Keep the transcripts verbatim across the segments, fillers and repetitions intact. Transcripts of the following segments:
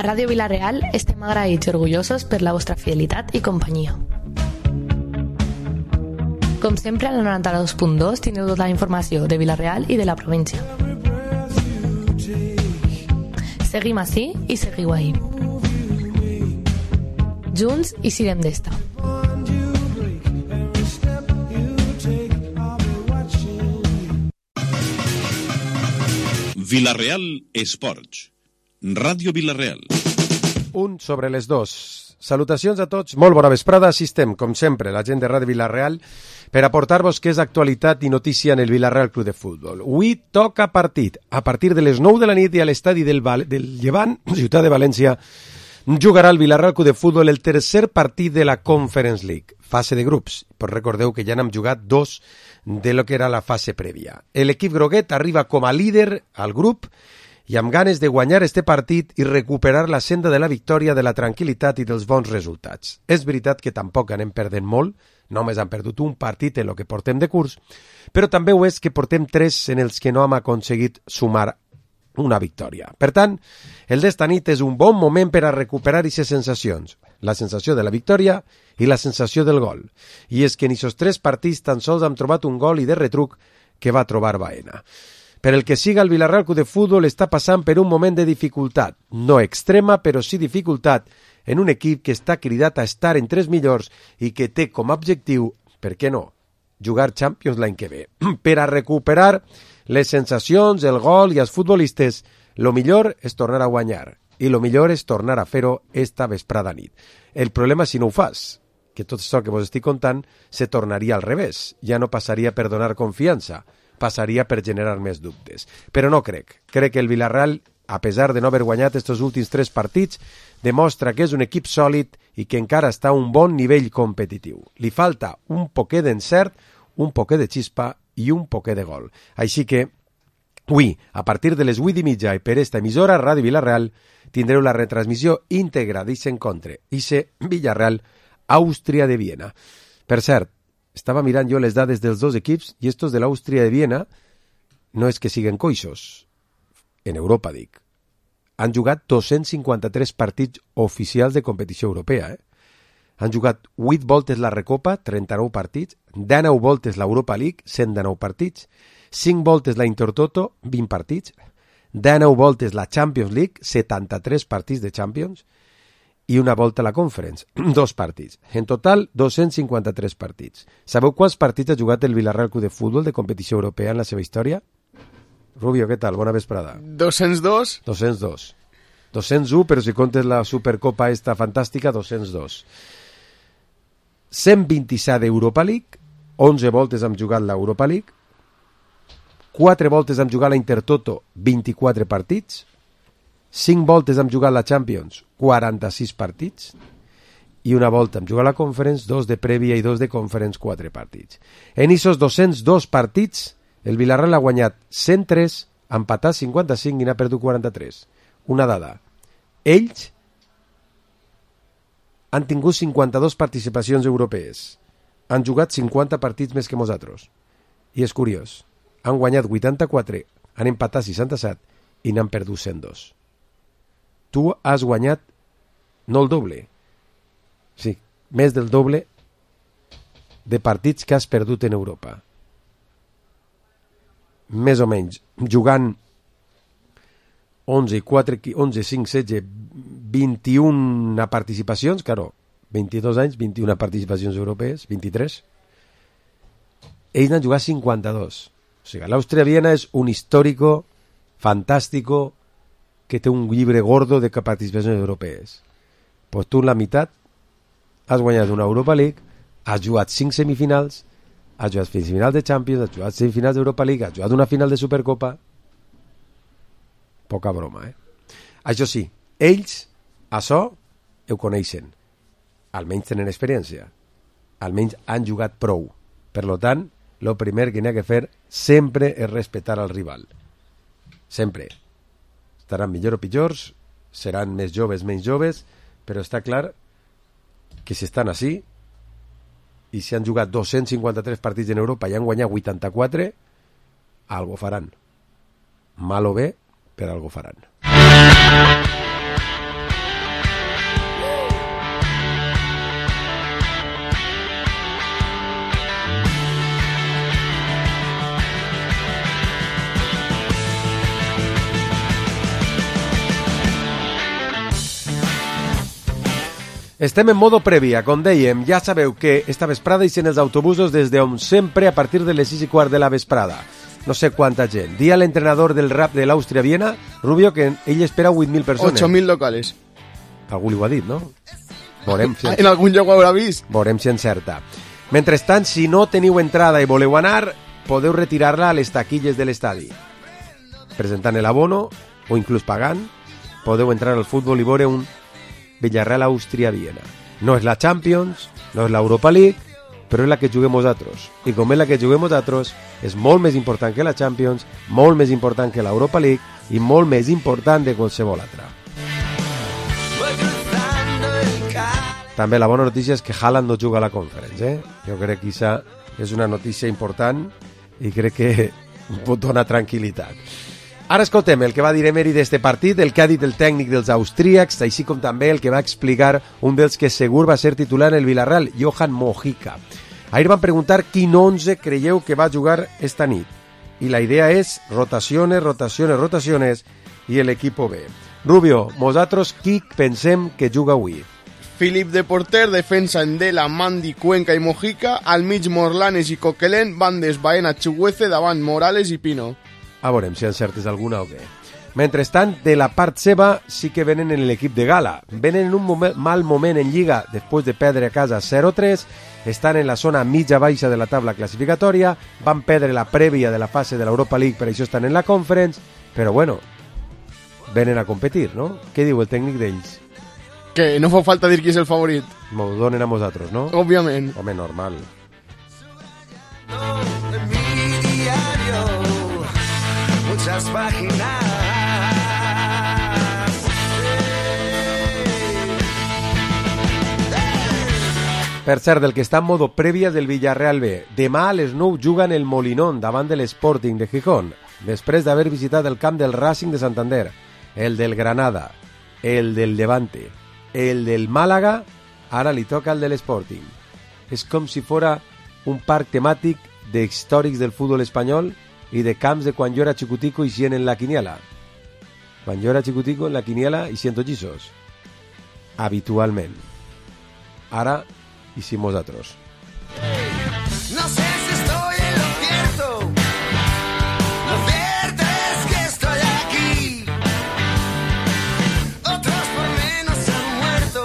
A Ràdio Vila-real estem agraïts i orgullosos per la vostra fidelitat i companyia. Com sempre, a la noranta-dos punt dos tindreu tota la informació de Vila-real i de la província. Seguim ací i seguiu ahí. Junts i sirem d'esta. Vila-real Esports. Ràdio Vila-real. Un sobre les dos. Salutacions a tots, molt bona vesprada. Assistem, com sempre, la gent de Ràdio Vila-real per aportar-vos què és actualitat i notícia en el Vila-real Club de Futbol. Avui toca partit. A partir de les nou de la nit i a l'estadi del, Val del Llevant, ciutat de València, jugarà el Vila-real Club de Futbol el tercer partit de la Conference League, fase de grups. Però recordeu que ja n'hem jugat dos de lo que era la fase prèvia. L'equip groguet arriba com a líder al grup i amb ganes de guanyar este partit i recuperar la senda de la victòria, de la tranquil·litat i dels bons resultats. És veritat que tampoc anem perdent molt, només han perdut un partit en el que portem de curs, però també ho és que portem tres en els que no hem aconseguit sumar una victòria. Per tant, el d'esta nit és un bon moment per a recuperar aquestes sensacions, la sensació de la victòria i la sensació del gol. I és que en aquests tres partits tan sols hem trobat un gol i de retruc que va trobar Baena. Per el que siga, el Vila-real Club de Futbol està passant per un moment de dificultat, no extrema, però sí dificultat, en un equip que està cridat a estar en tres millors i que té com a objectiu, per què no, jugar Champions l'any que ve. Per a recuperar les sensacions, el gol i els futbolistes, lo millor és tornar a guanyar i lo millor és tornar a fer-ho esta vesprada nit. El problema si no ho fas, que tot això que vos estic contant se tornaria al revés, ja no passaria per donar confiança, passaria per generar més dubtes. Però no crec. Crec que el Vila-real, a pesar de no haver guanyat estos últims tres partits, demostra que és un equip sòlid i que encara està a un bon nivell competitiu. Li falta un poquet d'encert, un poquet de xispa i un poquet de gol. Així que, avui, a partir de les vuit i mitja i per esta emissora, Ràdio Vila-real, tindreu la retransmissió íntegra d'aquest encontre, ixe Villarreal, Àustria de Viena. Per cert, estava mirant jo les dades dels dos equips i estos de l'Àustria de Viena no és que siguen coixos. En Europa, dic. Han jugat dos-cents cinquanta-tres partits oficials de competició europea. Eh? Han jugat vuit voltes la Recopa, trenta-nou partits, dinou voltes l'Europa League, cent dinou partits, cinc voltes la Intertoto, vint partits, dinou voltes la Champions League, setanta-tres partits de Champions, i una volta a la Conference, dos partits. En total, dos-cents cinquanta-tres partits. Sabeu quants partits ha jugat el Vila-real Club de Futbol de competició europea en la seva història? Rubio, què tal? Bona vesprada. dos-cents dos? dos-cents dos. dos-cents u, però si comptes la Supercopa esta fantàstica, dos-cents dos. cent vint-i-set d'Europa League, onze voltes hem jugat l'Europa League, quatre voltes hem jugat la Intertoto, vint-i-quatre partits, cinc voltes hem jugat la Champions, quaranta-sis partits, i una volta hem jugat la Conference, dos de prèvia i dos de Conference, quatre partits. En aquests dos-cents dos partits, el Vila-real ha guanyat cent tres, ha empatat cinquanta-cinc i n'ha perdut quaranta-tres. Una dada. Ells han tingut cinquanta-dues participacions europees. Han jugat cinquanta partits més que nosaltres. I és curiós. Han guanyat vuitanta-quatre, han empatat seixanta-set i n'han perdut cent dos. Tu has guanyat no el doble, sí, més del doble de partits que has perdut en Europa. Més o menys, jugant onze, quatre, onze, cinc, setze, vint-i-un participacions, claro, vint-i-dos anys, vint-i-una participacions europees, vint-i-tres. Ells n'han jugat cinquanta-dos. O sigui, l'Àustria-Viena és un històrico fantàstico que té un llibre gordo de participacions europees. Pues tu en la meitat has guanyat una Europa League, has jugat cinc semifinals, has jugat semifinals de Champions, has jugat semifinals d'Europa League, has jugat una final de Supercopa. Poca broma, eh? Això sí, ells, això, ho coneixen. Almenys tenen experiència. Almenys han jugat prou. Per tant, el primer que n'hi ha que fer sempre és respectar al rival. Sempre. Estaran millor o pitjors, seran més joves, menys joves, però està clar que si estan així i si han jugat dos-cents cinquanta-tres partits en Europa i han guanyat vuitanta-quatre, algo faran. Mal o bé, però algo faran. Estem en modo prèvia, com dèiem, ja sabeu que esta vesprada ixen els autobusos des d'on sempre a partir de les sis i quart de la vesprada. No sé quanta gent. Dia l'entrenador del rap de l'Àustria-Viena, Rubio, que ell espera vuit mil persones. ocho mil locales. Algú li ho ha dit, no? Veurem si... En algun lloc ho haurà vist. Veurem si encerta. Mentrestant, si no teniu entrada i voleu anar, podeu retirar-la a les taquilles de l'estadi. Presentant l'abono, o inclús pagant, podeu entrar al futbol i veure un Villarreal Àustria-Viena. No és la Champions, no és l'Europa League, però és la que juguem nosaltres. I com és la que juguem nosaltres, és molt més important que la Champions, molt més important que l'Europa League i molt més important de qualsevol altra. També la bona notícia és que Haaland no juga a la Conference, eh? Jo crec que això és una notícia important i crec que pot donar tranquil·litat. Ara escoltem el que va dir Emery d'este partit, el que ha dit el tècnic dels austríacs, així com també el que va explicar un dels que segur va ser titular en el Villarreal, Johan Mojica. Ahir van preguntar quin onze creieu que va jugar esta nit. I la idea és rotaciones, rotaciones, rotaciones i l'equip B. Rubio, nosaltres qui pensem que juga avui? Filip de porter, defensa Endela, Mandi, Cuenca i Mojica, al mig Morlanes i Coquelin, bandes Baena, Chuguece, davant Morales i Pino. A veurem si encertes alguna o què. Mentrestant, de la part seva sí que venen en l'equip de gala. Venen en un moment, mal moment en Lliga després de perdre a casa zero tres, estan en la zona mitja-baixa de la taula classificatòria, van perdre la prèvia de la fase de l'Europa League, per això estan en la Conference, però bueno, venen a competir, no? Què diu el tècnic d'ells? Que no fa falta dir qui és el favorit. M'ho donen a nosaltres, no? Òbviament. Home, normal. Muchas páginas. Per cert, del que està en modo prèvia del Villarreal B. Demà a les nou juguen el Molinón davant de l'Sporting de Gijón, després d'haver visitat el camp del Racing de Santander, el del Granada, el del Levante, el del Màlaga, ara li toca el de l'Sporting. És com si fora un parc temàtic de històrics del futbol espanyol i de camps de quan jo era xicutico i sien en la quiniela. Quan jo era xicutico en la quiniela i siento lliços. Habitualment. Ara hicimos otros. No sé si estoy en lo cierto. Lo cierto es que estoy aquí. Otros por menos han muerto.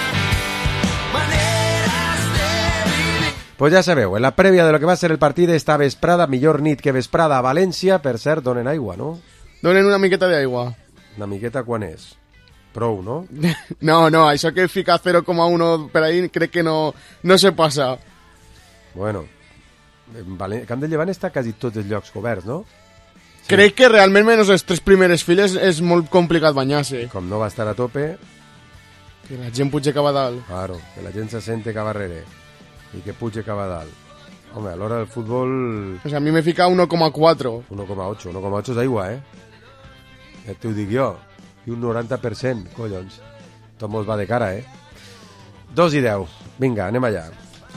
Maneras de vivir. Pues ja sabeu, en la prèvia de lo que va ser el partit esta vesprada, millor nit que vesprada a València, per cert, donen aigua, no? Donen una miqueta d'aigua. Una miqueta quan és? Prou, no? No, no, això que fica cero coma uno per ahí crec que no, no se passa. Bueno, en Valen... Camp del Llevant està quasi tots els llocs coberts, no? Sí. Crec que realment menys les tres primeres files és molt complicat banyar-se. Com no va estar a tope... Que la gent puja cap a dalt. Claro, que la gent se sente cap arrere i que puja cap a dalt. Home, a l'hora del futbol... O sea, a mi me fica uno coma cuatro. uno coma ocho, uno coma ocho és aigua, eh? Ja t'ho dic jo. I un noranta per cent, collons. Tot mos va de cara, eh? Dos i deu. Vinga, anem allà.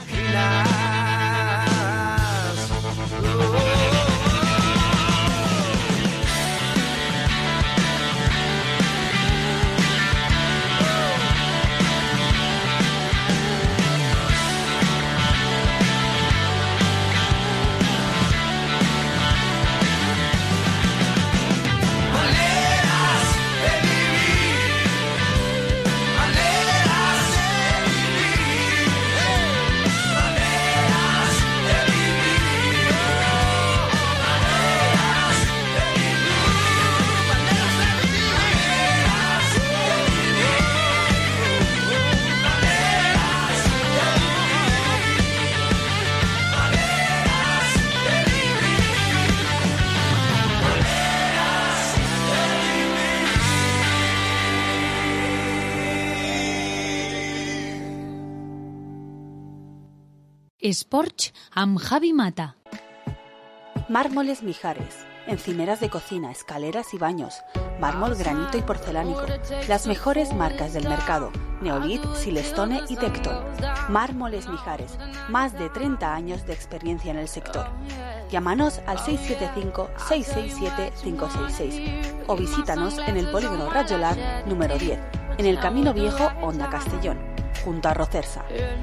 Sports amb Javi Mata. Mármoles Mijares, encimeras de cocina, escaleras y baños, mármol, granito y porcelánico, las mejores marcas del mercado, Neolith, Silestone y Tecton. Mármoles Mijares, más de treinta años de experiencia en el sector. Llámanos al seis siete cinco, seis seis siete, cinco seis seis o visítanos en el Polígono Rajolar número diez, en el Camino Viejo, Onda Castellón. junto a Rocersa.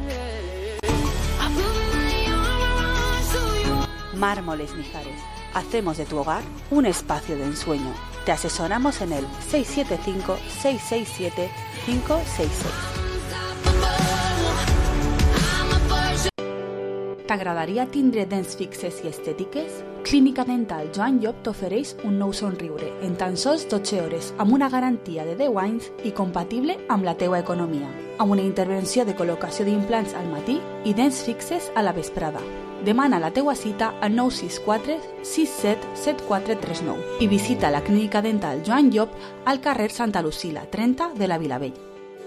Mármoles Mijares. Hacemos de tu hogar un espacio de ensueño. Te asesoramos en el seis siete cinco, seis seis siete, cinco seis seis. T'agradaria tindre dents fixes i estètiques? Clínica Dental Joan Llop t'ofereix un nou somriure en tan sols dotze hores amb una garantia de deu anys i compatible amb la teua economia, amb una intervenció de col·locació d'implants al matí i dents fixes a la vesprada. Demana la teua cita al nou sis quatre, sis set, set quatre tres nou i visita la Clínica Dental Joan Llop al carrer Santa Lucila, trenta de la Vilavella.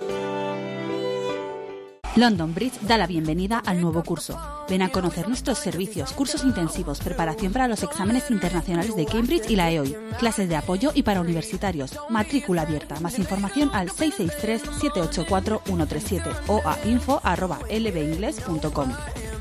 London Bridge da la bienvenida al nuevo curso. Ven a conocer nuestros servicios, cursos intensivos, preparación para los exámenes internacionales de Cambridge y la E O I, clases de apoyo y para universitarios, matrícula abierta. Más información al seis seis tres, siete ocho cuatro, uno tres siete o a info arroba l b ingles punto com.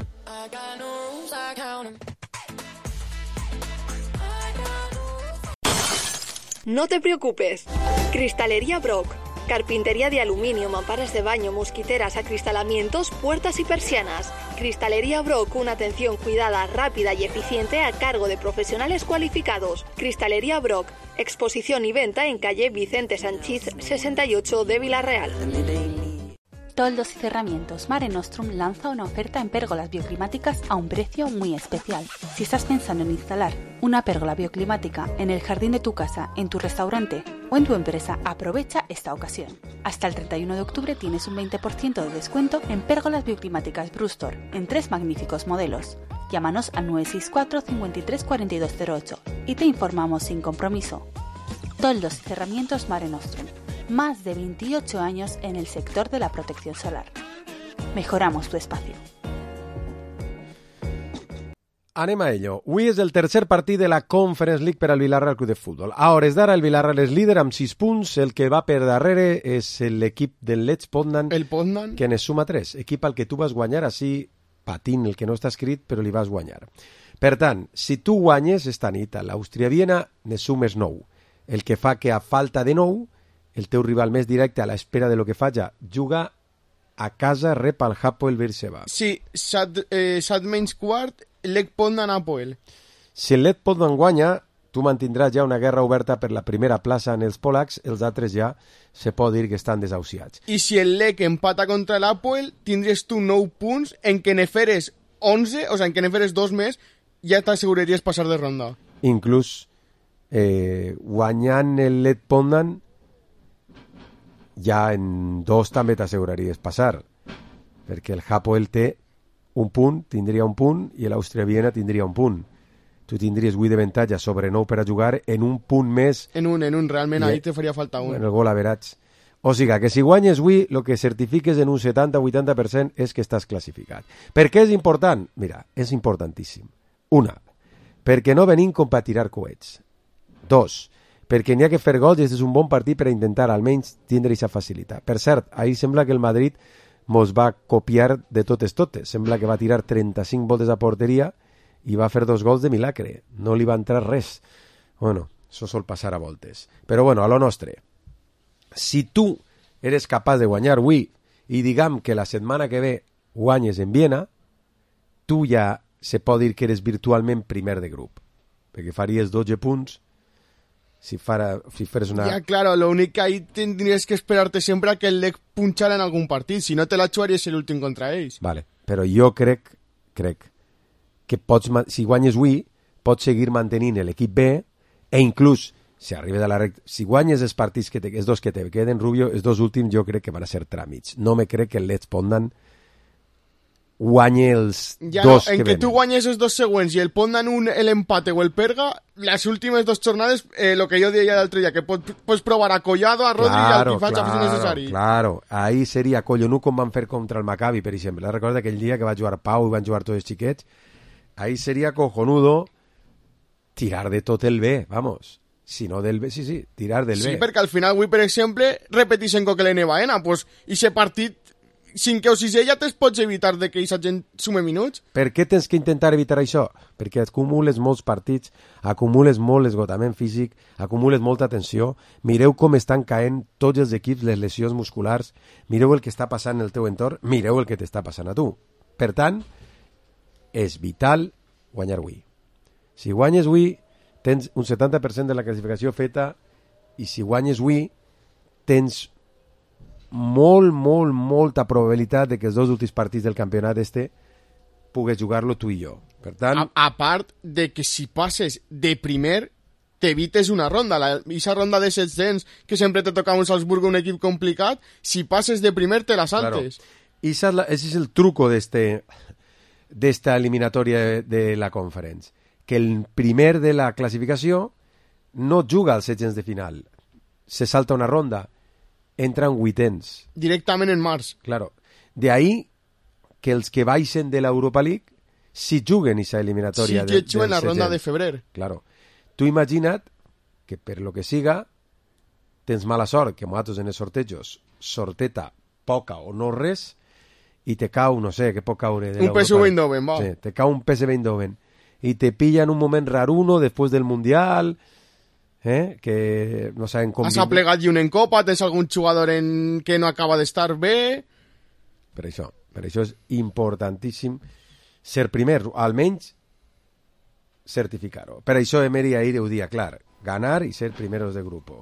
No te preocupes. Cristalería Brock. Carpintería de aluminio, mamparas de baño, mosquiteras, acristalamientos, puertas y persianas. Cristalería Brock, una atención cuidada, rápida y eficiente a cargo de profesionales cualificados. Cristalería Brock, exposición y venta en calle Vicente Sanchís sesenta y ocho de Villarreal. Toldos y Cerramientos Mare Nostrum lanza una oferta en pérgolas bioclimáticas a un precio muy especial. Si estás pensando en instalar una pérgola bioclimática en el jardín de tu casa, en tu restaurante o en tu empresa, aprovecha esta ocasión. Hasta el treinta y uno de octubre tienes un veinte por ciento de descuento en pérgolas bioclimáticas Brustor en tres magníficos modelos. Llámanos al nueve seis cuatro, cincuenta y tres, cuarenta y dos cero ocho y te informamos sin compromiso. Toldos y Cerramientos Mare Nostrum. Más de veintiocho años en el sector de la protección solar. Mejoramos tu espacio. Anem a ello. Avui és el tercer partit de la Conference League per al Villarreal Club de Futbol. A hores d'ara el Villarreal és líder amb sis punts. El que va per darrere és l'equip del Lech Poznan, el Poznan, que ne suma tres. Equip al que tu vas guanyar així, patint el que no està escrit, però li vas guanyar. Per tant, si tu guanyes esta nit a l'Àustria-Viena, ne sumes nou. El que fa que a falta de nou el teu rival més directe a l'espera de lo que falla juga a casa, rep al Hapoel Beersheva. Sí, set, eh, set menys quart, Lech Poznan Hapoel. Si el Lech Poznan guanya, tu mantindràs ja una guerra oberta per la primera plaça en els polacs, els altres ja se pot dir que estan desahuciats. I si el Lech empata contra l'Hapoel, tindries tu nou punts en què ne feres onze, o sigui, en què ne feres dos més, ja t'asseguraries passar de ronda. Inclús eh, guanyant el Lech Poznan ja en dos també t'asseguraries passar, perquè el Hapoel té un punt, tindria un punt, i l'Àustria-Viena tindria un punt. Tu tindries vuit d'avantatge sobre nou per a jugar en un punt més. En un, en un, realment, ahí te faria falta un. En el gol average. O sigui, que si guanyes avui, el que certifiques en un setanta o vuitanta per cent és que estàs classificat. Per què és important? Mira, és importantíssim. Una, perquè no venim com per tirar coets. Dos, perquè n'hi ha que fer gols i és un bon partit per a intentar almenys tindre aquesta facilitat. Per cert, ahir sembla que el Madrid mos va copiar de totes totes. Sembla que va tirar trenta-cinc voltes a porteria i va fer dos gols de milagre. No li va entrar res. Bueno, això sol passar a voltes. Però bueno, a lo nostre. Si tu eres capaç de guanyar avui i diguem que la setmana que ve guanyes en Viena, tu ja se pot dir que eres virtualment primer de grup. Perquè faries dotze punts. Si, fara, si fares una... Ya, claro, lo único que ahí tendrías que esperarte siempre a que el Lech punchara en algún partido. Si no te la jugaries el últim contra ells. Vale, però jo crec, crec que pots, si guanyes avui, pots seguir mantenint l'equip B e inclús, si arribes a la recta, si guanyes els partits que te, els dos que te queden, Rubio, els dos últims jo crec que van a ser tràmits. No me crec que el Lech Poznan guanye els ja dos no, en que, que venen. tu guanyes els dos següents i el Poznan un, el empate o el perga, les últimes dos jornades, eh, lo que jo deia l'altre dia, que pots, pots provar a Collado, a Rodri claro, i al Pifatxa claro, si necessari. Claro, ahí seria collonut com van fer contra el Maccabi, per exemple. Recorda aquell dia que va jugar Pau i van jugar tots els xiquets? Ahí seria cojonudo tirar de tot el B, vamos. Si no del B, sí, sí, tirar del sí, B. Sí, perquè al final avui, per exemple, repetís en Coquelin i Baena, pues, i ese partit cinquè o sisè ja te'ls pots evitar de que aquesta gent sume minuts. Per què tens que intentar evitar això? Perquè acumules molts partits, acumules molt esgotament físic, acumules molta tensió. Mireu com estan caent tots els equips les lesions musculars, mireu el que està passant en el teu entorn, mireu el que t'està passant a tu. Per tant, és vital guanyar avui. Si guanyes avui, tens un setanta per cent de la classificació feta, i si guanyes avui, tens molt, molt, molta probabilitat de que els dos últims partits del campionat este pugues jugar-lo tu i jo. Per tant... A, a part de que si passes de primer, t'evites una ronda. La, esa ronda de set cents que sempre te toca un Salzburgo, un equip complicat, si passes de primer te la saltes. Claro. Ese es el truco de este, de esta eliminatoria de, de la Conference. Que el primer de la classificació no juga als setents de final. Se salta una ronda. Entran vuitens. Directament en març. Claro. De ahí que els que baixen de l'Europa League si juguen esa eliminatòria. Sí, que de, juguen la ronda de febrer. Claro. Tu imagina't que per lo que siga tens mala sort, que nosaltres en els sortejos sorteta poca o no res i te cau, no sé, què pot caure de un P S V Eindhoven, va. Sí, te cau un P S V Eindhoven i te pilla en un moment raruno després del Mundial... Eh? Que no saben com... Has aplegat i un en Copa, tens algun jugador en... que no acaba d'estar bé... Per això, per això és importantíssim ser primer, almenys certificar-ho. Per això Emery ahir ho dia clar, ganar y ser primeros de grupo.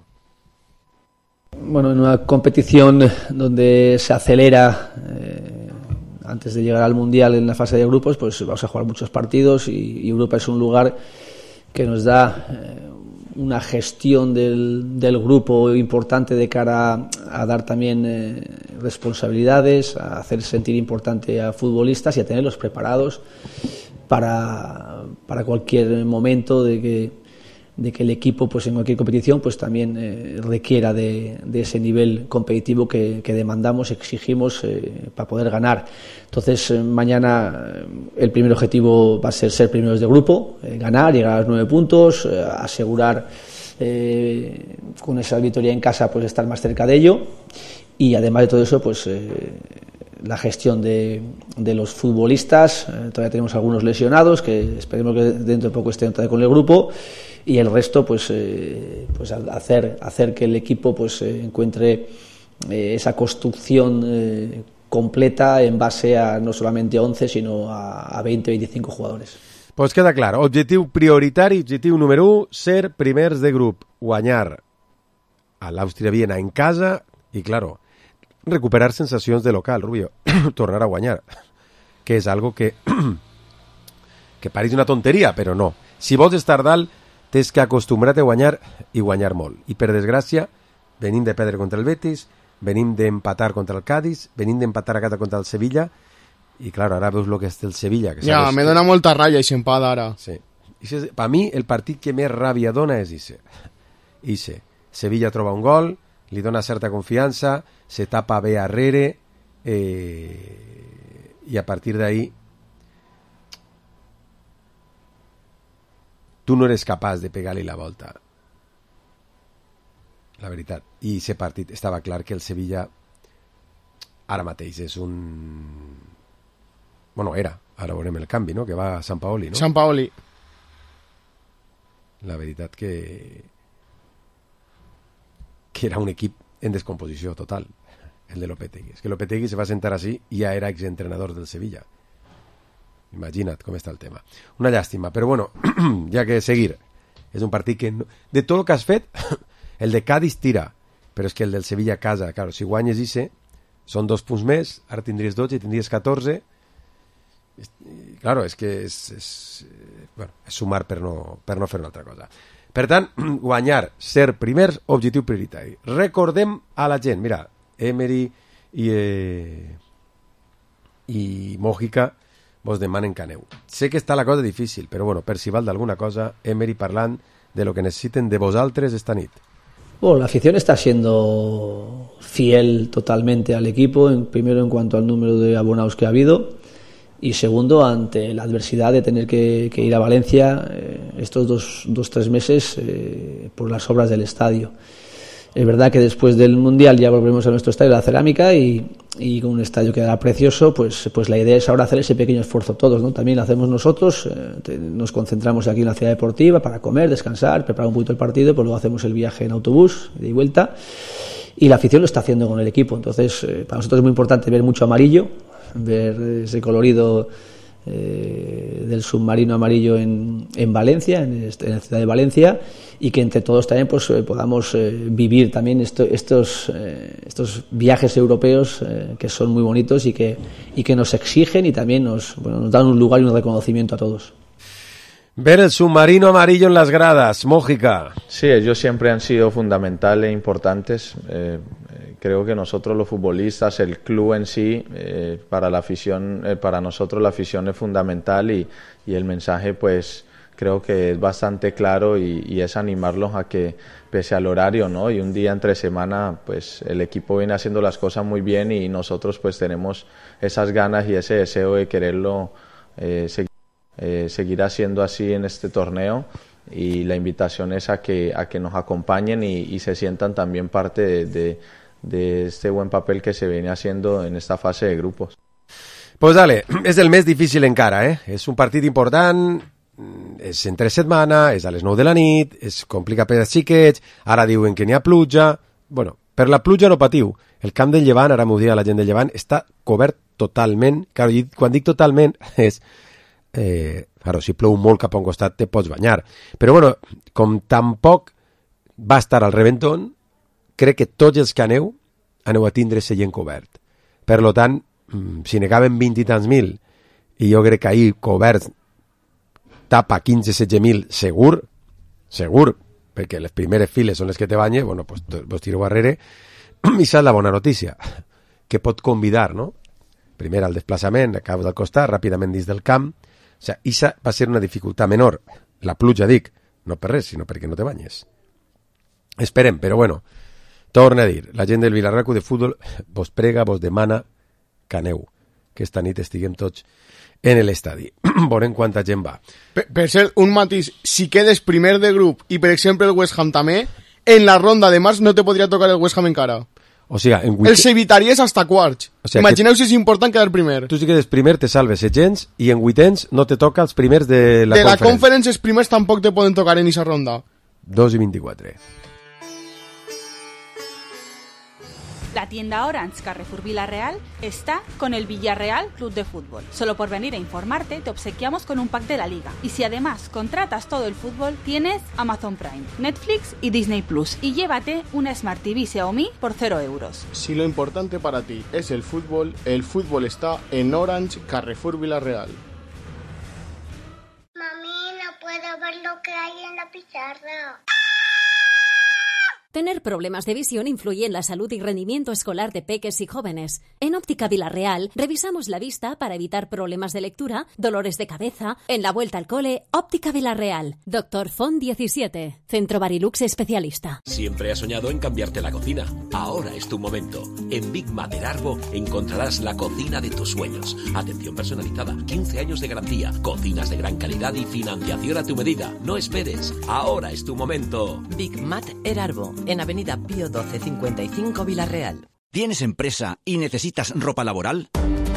Bueno, en una competición donde se acelera eh, antes de llegar al Mundial en la fase de grupos, pues vamos a jugar muchos partidos y, y Europa es un lugar que nos da... Eh, una gestión del, del grupo importante de cara a, a dar también eh, responsabilidades, a hacer sentir importante a futbolistas y a tenerlos preparados para, para cualquier momento de que, de que el equipo pues en cualquier competición pues también eh, requiera de, de ese nivel competitivo que, que demandamos, exigimos eh, para poder ganar. Entonces eh, mañana eh, el primer objetivo va a ser ser primeros de grupo, eh, ganar, llegar a los nueve puntos, eh, asegurar eh, con esa victoria en casa pues estar más cerca de ello y además de todo eso pues eh, la gestión de, de los futbolistas, eh, todavía tenemos algunos lesionados que esperemos que dentro de poco estén otra vez con el grupo y el resto pues eh, pues hacer hacer que el equipo pues eh, encuentre eh, esa construcción eh, completa en base a no solamente once sino a, a veinte veinticinco jugadores. Pues queda clar, objectiu prioritari, objectiu número u, ser primers de grup, guanyar a l'Àustria Viena en casa i, claro, recuperar sensacions de local, Rubio, tornar a guanyar, que és algo que que pareix una tonteria, però no. Si vols estar dalt, tens que acostumbrar-te a guanyar i guanyar molt. I per desgràcia, venim de perdre contra el Betis, venim d'empatar contra el Cádiz, venim d'empatar a casa contra el Sevilla, i clar, ara veus el que és el Sevilla. Que ja, me dona molta ràbia i s'empat ara. Sí. Per mi, el partit que més ràbia dona és Ise. Ise. Sevilla troba un gol, li dona certa confiança, se tapa bé arrere, eh, i a partir d'ahí tu no eres capaç de pegar-li la volta. La veritat. I aquest partit estava clar que el Sevilla ara mateix és un... Bueno, era. Ara veurem el canvi, no? Que va a Sant Paoli, no? Sant Paoli. La veritat que... que era un equip en descomposició total, el de Lopetegui. És que Lopetegui se va sentar així i ja era exentrenador del Sevilla. Imagina't com està el tema. Una llàstima, però bueno, ja que seguir. És un partit que... No... De tot el que has fet, el de Cádiz tira, però és que el del Sevilla a casa, claro, si guanyes Ise, són dos punts més, ara tindries dotze, tindries catorze... I, claro, és que és, és, bueno, és sumar per no, per no fer una altra cosa. Per tant, guanyar, ser primers, objectiu prioritari. Recordem a la gent, mira, Emery i, eh, i Mojica vos demanen que aneu. Sé que està la cosa difícil, però bueno, per si val d'alguna cosa, Emery parlant de lo que necessiten de vosaltres esta nit. Bueno, la afición está siendo fiel totalmente al equipo, en, primero en cuanto al número de abonados que ha habido y segundo ante la adversidad de tener que, que ir a Valencia eh, estos dos, dos tres meses eh, por las obras del estadio. Es verdad que después del Mundial ya volveremos a nuestro estadio de la Cerámica y, y con un estadio que quedará precioso, pues, pues la idea es ahora hacer ese pequeño esfuerzo todos, ¿no? También lo hacemos nosotros, eh, te, nos concentramos aquí en la ciudad deportiva para comer, descansar, preparar un poquito el partido, pues luego hacemos el viaje en autobús, de vuelta, y la afición lo está haciendo con el equipo. Entonces, eh, para nosotros es muy importante ver mucho amarillo, ver ese colorido eh, del submarino amarillo en, en Valencia, en, este, en la ciudad de Valencia, y que entre todos también pues eh, podamos eh, vivir también esto, estos eh, estos viajes europeos eh, que son muy bonitos y que y que nos exigen y también nos bueno, nos dan un lugar y un reconocimiento a todos. Ver el submarino amarillo en las gradas, Mójica. Sí, ellos siempre han sido fundamentales e importantes. Eh, eh, creo que nosotros los futbolistas, el club en sí, eh, para la afición, eh, para nosotros la afición es fundamental y, y el mensaje pues creo que es bastante claro y, y es animarlos a que pese al horario, ¿no? Y un día entre semana pues el equipo viene haciendo las cosas muy bien y nosotros pues tenemos esas ganas y ese deseo de quererlo eh, seguir. Eh, seguir haciendo así en este torneo y la invitación es a que a que nos acompañen y, y se sientan también parte de, de, de este buen papel que se viene haciendo en esta fase de grupos. Pues dale, és el més difícil encara, eh? És un partit important, és en tres setmanes, és a les nou de la nit, és complicat per als xiquets, ara diuen que n'hi ha pluja. Bueno, per la pluja no patiu. El camp del Llevant, ara m'ho dia la gent del Llevant, està cobert totalment. Claro, quan dic totalment és... Eh, claro, si plou molt cap a un costat te pots banyar, però bueno, com tampoc va estar al reventón, crec que tots els que aneu aneu a tindre seient cobert. Per lo tant, si n'acaben vint i tants mil i jo crec que ahir cobert tapa quinze a setze mil segur, segur, perquè les primeres files són les que te banye, bueno, pues vos tiro darrere, i esa és la bona notícia, que pot convidar, no? Primer al desplaçament, a cap del costat, ràpidament dins del camp. O sea, esa va a ser una dificultad menor. La pluja, dic, no per res, sinó perquè no te banyes. Esperem, però bueno, torna a dir, la gent del Vilarreal Club de Futbol vos prega, vos demana que aneu, que esta nit estiguem tots en l'estadi. Veurem quanta gent va. Per, per ser un matís, si quedes primer de grup i, per exemple, el West Ham també, en la ronda de març no te podria tocar el West Ham encara. O sigui, en weekend... Els evitaries hasta quarts. O sigui, imagineu que... si és important quedar primer. Tu si quedes primer te salves gens i en weekends no te toca els primers de la de conferència. De la conferència els primers tampoc te poden tocar en esa ronda. dos i vint-i-quatre. La tienda Orange Carrefour Villarreal está con el Villarreal Club de Fútbol. Solo por venir a informarte te obsequiamos con un pack de la liga. Y si además contratas todo el fútbol, tienes Amazon Prime, Netflix y Disney Plus. Y llévate una Smart T V Xiaomi por cero euros. Si lo importante para ti es el fútbol, el fútbol está en Orange Carrefour Villarreal. Mami, no puedo ver lo que hay en la pizarra. Tener problemas de visión influye en la salud y rendimiento escolar de peques y jóvenes. En Óptica Villarreal revisamos la vista para evitar problemas de lectura, dolores de cabeza. En la vuelta al cole, Óptica Villarreal. Doctor Font diecisiete. Centro Barilux especialista. Siempre has soñado en cambiarte la cocina. Ahora es tu momento. En Big Mat Erarbo encontrarás la cocina de tus sueños. Atención personalizada, quince años de garantía, cocinas de gran calidad y financiación a tu medida. No esperes. Ahora es tu momento. Big Mat Erarbo. En Avenida Pío doce cincuenta y cinco Villarreal. ¿Tienes empresa y necesitas ropa laboral?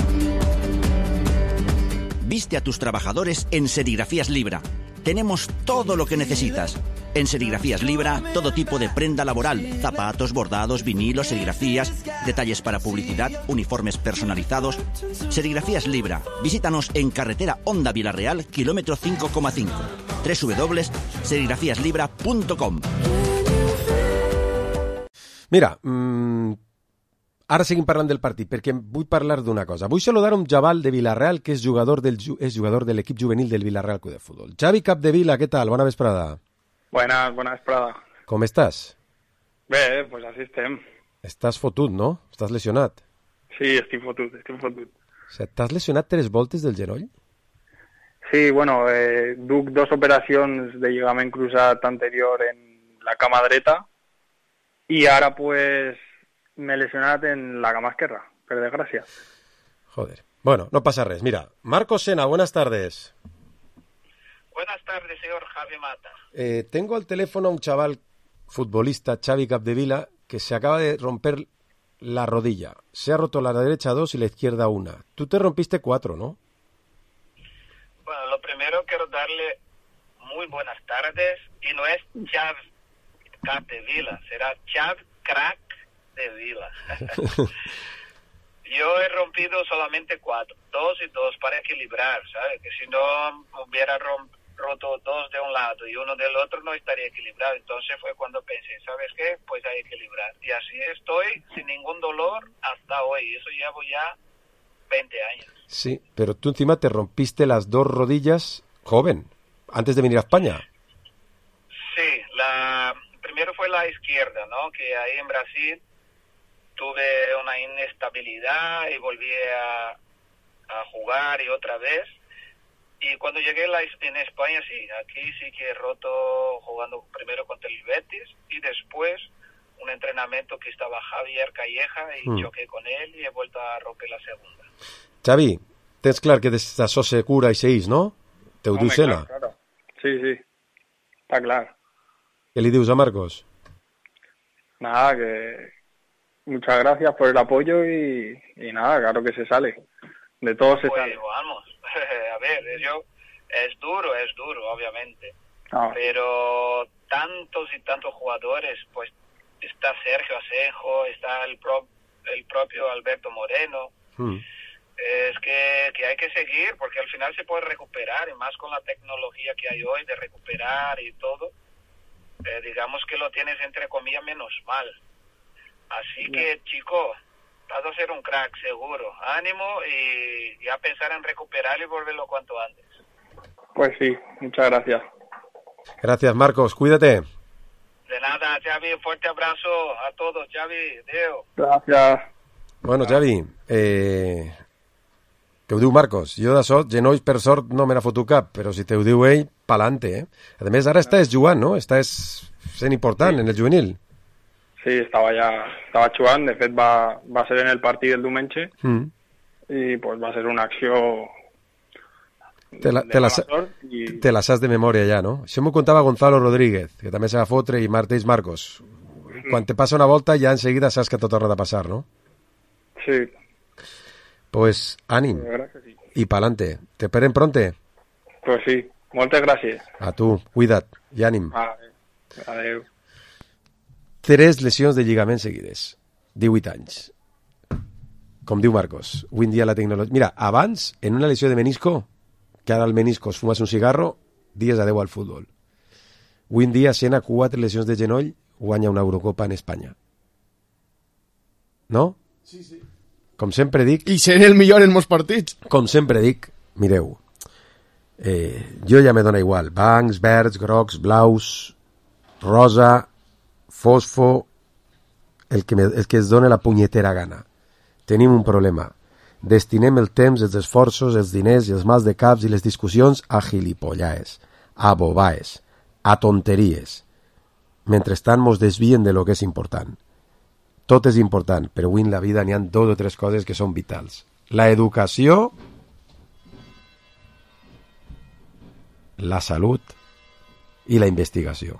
Viste a tus trabajadores en Serigrafías Libra. Tenemos todo lo que necesitas. En Serigrafías Libra, todo tipo de prenda laboral, zapatos, bordados, vinilos, serigrafías, detalles para publicidad, uniformes personalizados. Serigrafías Libra. Visítanos en carretera Honda Villarreal, kilómetro cinco coma cinco. doble u doble u doble u punto serigrafías libra punto com. Mira, mmm, ara seguim parlant del partit, perquè vull parlar d'una cosa. Vull saludar un Jabal de Vilarreal, que és jugador del és jugador de l'equip juvenil del Vilarreal Club de Futbol. Xavi Capdevila, què tal? Bona vesprada. Buenas, bona vesprada. Com estàs? Bé, pues així estem. Estàs fotut, no? Estàs lesionat. Sí, estic fotut, estic fotut. O sigui, t'has lesionat tres voltes del genoll? Sí, bueno, eh, duc dos operacions de lligament cruzat anterior en la cama dreta y ahora pues me he lesionado en la cama izquierda, por desgracia. Joder. Bueno, no pasa res. Mira, Marcos Sena, buenas tardes. Buenas tardes, señor Javi Mata. Eh, tengo al teléfono a un chaval futbolista, Xavi Capdevila, que se acaba de romper la rodilla. Se ha roto la derecha dos y la izquierda una. Tú te rompiste cuatro, ¿no? Bueno, lo primero quiero darle muy buenas tardes, y no es Xavi Capdevila, será Xavi Crack de Vila. Yo he rompido solamente cuatro, dos y dos para equilibrar, ¿sabes? Que si no hubiera romp roto dos de un lado y uno del otro no estaría equilibrado. Entonces fue cuando pensé, ¿sabes qué? Pues hay que equilibrar. Y así estoy sin ningún dolor hasta hoy. Eso llevo ya veinte años. Sí, pero tú encima te rompiste las dos rodillas joven, antes de venir a España. Sí, la primero fue la izquierda, ¿no? Que ahí en Brasil tuve una inestabilidad y volví a, a jugar y otra vez. Y cuando llegué la, en España, sí, aquí sí que he roto jugando primero contra el Betis y después un entrenamiento que estaba Javier Calleja y mm. choqué con él y he vuelto a romper la segunda. Xavi, tens clar que des d'això se cura i seguís, no? Te ho diu Sena. Claro. Sí, sí, está claro. ¿Qué le dius a Marcos? Nada, que muchas gracias por el apoyo y, y nada, claro que se sale. De todo se pues, sale. Vamos, a ver, yo, es duro, es duro, obviamente. Ah. Pero tantos y tantos jugadores, pues está Sergio Asenjo, está el, pro, el propio Alberto Moreno. Mm. Es que, que hay que seguir, porque al final se puede recuperar, y más con la tecnología que hay hoy de recuperar y todo. Eh, digamos que lo tienes entre comillas menos mal. Así que, chico, vas a ser un crack, seguro. Ánimo y ya pensar en recuperar y volverlo cuanto antes. Pues sí, muchas gracias. Gracias, Marcos. Cuídate. De nada, Xavi. Un fuerte abrazo a todos, Xavi. Adeu. Gracias. Bueno, Xavi, eh, que ho diu Marcos. Jo d'això, genolls per sort no me n'ha fotut cap, però si te ho diu ell, pa'lante, eh? A més, ara estàs jugant, no? Estàs sent important sí. en el juvenil. Sí, estava ja estava jugant, de fet va, va ser en el partit del diumenge mm. i pues, va ser una acció te la, de te la, sort i... te la saps de memòria ja, no? Això m'ho contava Gonzalo Rodríguez, que també se va fotre, i mateix Marcos. Mm. Quan te passa una volta ja enseguida saps que tot torna a passar, no? Sí. Pues ànim sí. i pa'lante. Te esperen pronte. Pues sí, moltes gràcies. A tu, cuida't i ànim. Adeu. Adeu. Tres lesions de lligament seguides. divuit anys. Com diu Marcos, avui en dia la tecnologia... Mira, abans, en una lesió de menisco, que ara el menisco es fumes un cigarro, dies adeu al futbol. Avui en dia, Sena, quatre lesions de genoll, guanya una Eurocopa en Espanya. No? Sí, sí. Com sempre dic... I ser el millor en molts partits. Com sempre dic, mireu, eh, jo ja me dona igual. Bancs, verds, grocs, blaus, rosa, fosfo, el que, me, el que es dona la punyetera gana. Tenim un problema. Destinem el temps, els esforços, els diners i els mals de caps i les discussions a gilipollaes, a bobaes, a tonteries. Mentrestant mos desvien de lo que és important. Tot és important, però avui en la vida n'hi ha dos o tres coses que són vitals. La educació, la salut i la investigació.